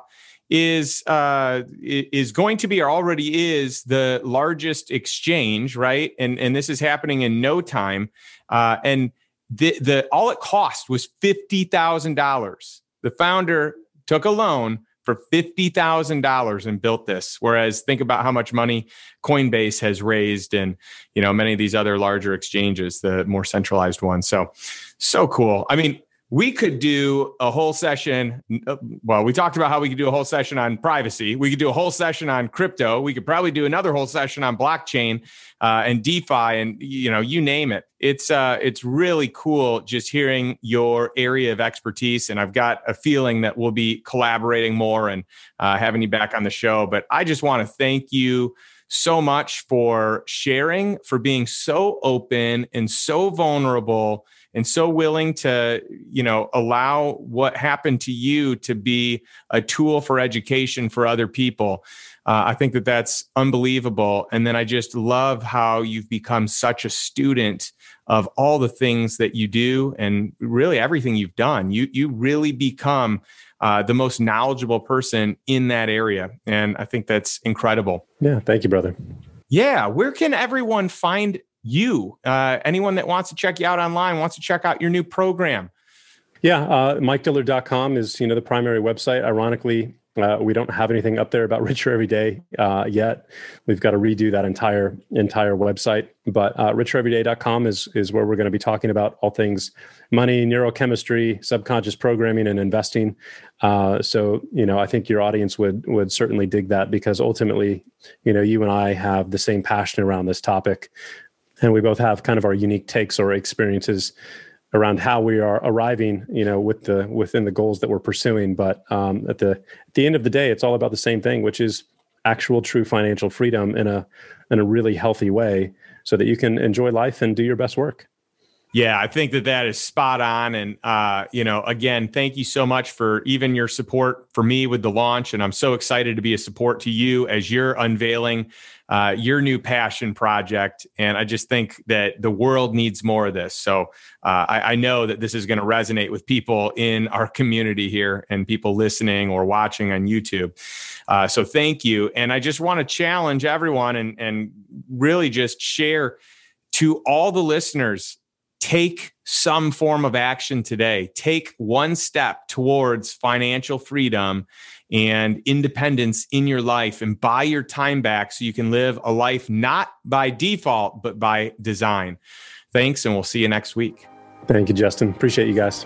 is uh, is going to be, or already is, the largest exchange, right? And and this is happening in no time. Uh, and the the all it cost was fifty thousand dollars. The founder took a loan for fifty thousand dollars and built this. Whereas think about how much money Coinbase has raised, and you know many of these other larger exchanges, the more centralized ones. So so cool. I mean, we could do a whole session. Well, we talked about how we could do a whole session on privacy. We could do a whole session on crypto. We could probably do another whole session on blockchain uh, and DeFi, and you know, you name it. It's uh, it's really cool just hearing your area of expertise, and I've got a feeling that we'll be collaborating more and uh, having you back on the show. But I just want to thank you so much for sharing, for being so open and so vulnerable, and so willing to, you know, allow what happened to you to be a tool for education for other people. Uh, I think that that's unbelievable. And then I just love how you've become such a student of all the things that you do and really everything you've done. You you really become uh, the most knowledgeable person in that area. And I think that's incredible. Yeah. Thank you, brother. Yeah. Where can everyone find you? Uh, anyone that wants to check you out online, wants to check out your new program? Yeah. Uh, Mike Dillard dot com is, you know, the primary website. Ironically, uh, we don't have anything up there about Richer Every Day uh, yet. We've got to redo that entire entire website. But uh, Richer Every Day dot com is is where we're going to be talking about all things money, neurochemistry, subconscious programming, and investing. Uh, so, you know, I think your audience would would certainly dig that, because ultimately, you know, you and I have the same passion around this topic. And we both have kind of our unique takes or experiences around how we are arriving, you know, with the within the goals that we're pursuing. But um, at the at the end of the day, it's all about the same thing, which is actual true financial freedom in a in a really healthy way, so that you can enjoy life and do your best work. Yeah, I think that that is spot on. And, uh, you know, again, thank you so much for even your support for me with the launch. And I'm so excited to be a support to you as you're unveiling uh, your new passion project. And I just think that the world needs more of this. So uh, I, I know that this is going to resonate with people in our community here and people listening or watching on YouTube. Uh, so thank you. And I just want to challenge everyone and, and really just share to all the listeners, take some form of action today. Take one step towards financial freedom and independence in your life, and buy your time back so you can live a life not by default, but by design. Thanks, and we'll see you next week. Thank you, Justin. Appreciate you guys.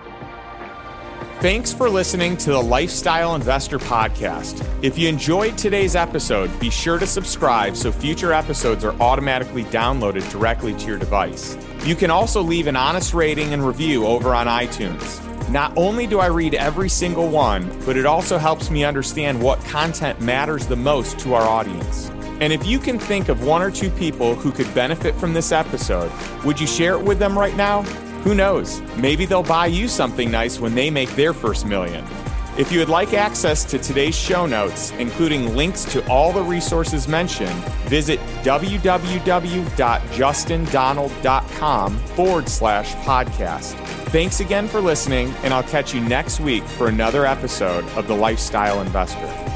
Thanks for listening to the Lifestyle Investor Podcast. If you enjoyed today's episode, be sure to subscribe so future episodes are automatically downloaded directly to your device. You can also leave an honest rating and review over on iTunes. Not only do I read every single one, but it also helps me understand what content matters the most to our audience. And if you can think of one or two people who could benefit from this episode, would you share it with them right now? Who knows? Maybe they'll buy you something nice when they make their first million. If you would like access to today's show notes, including links to all the resources mentioned, visit www.justindonald.com forward slash podcast. Thanks again for listening, and I'll catch you next week for another episode of The Lifestyle Investor.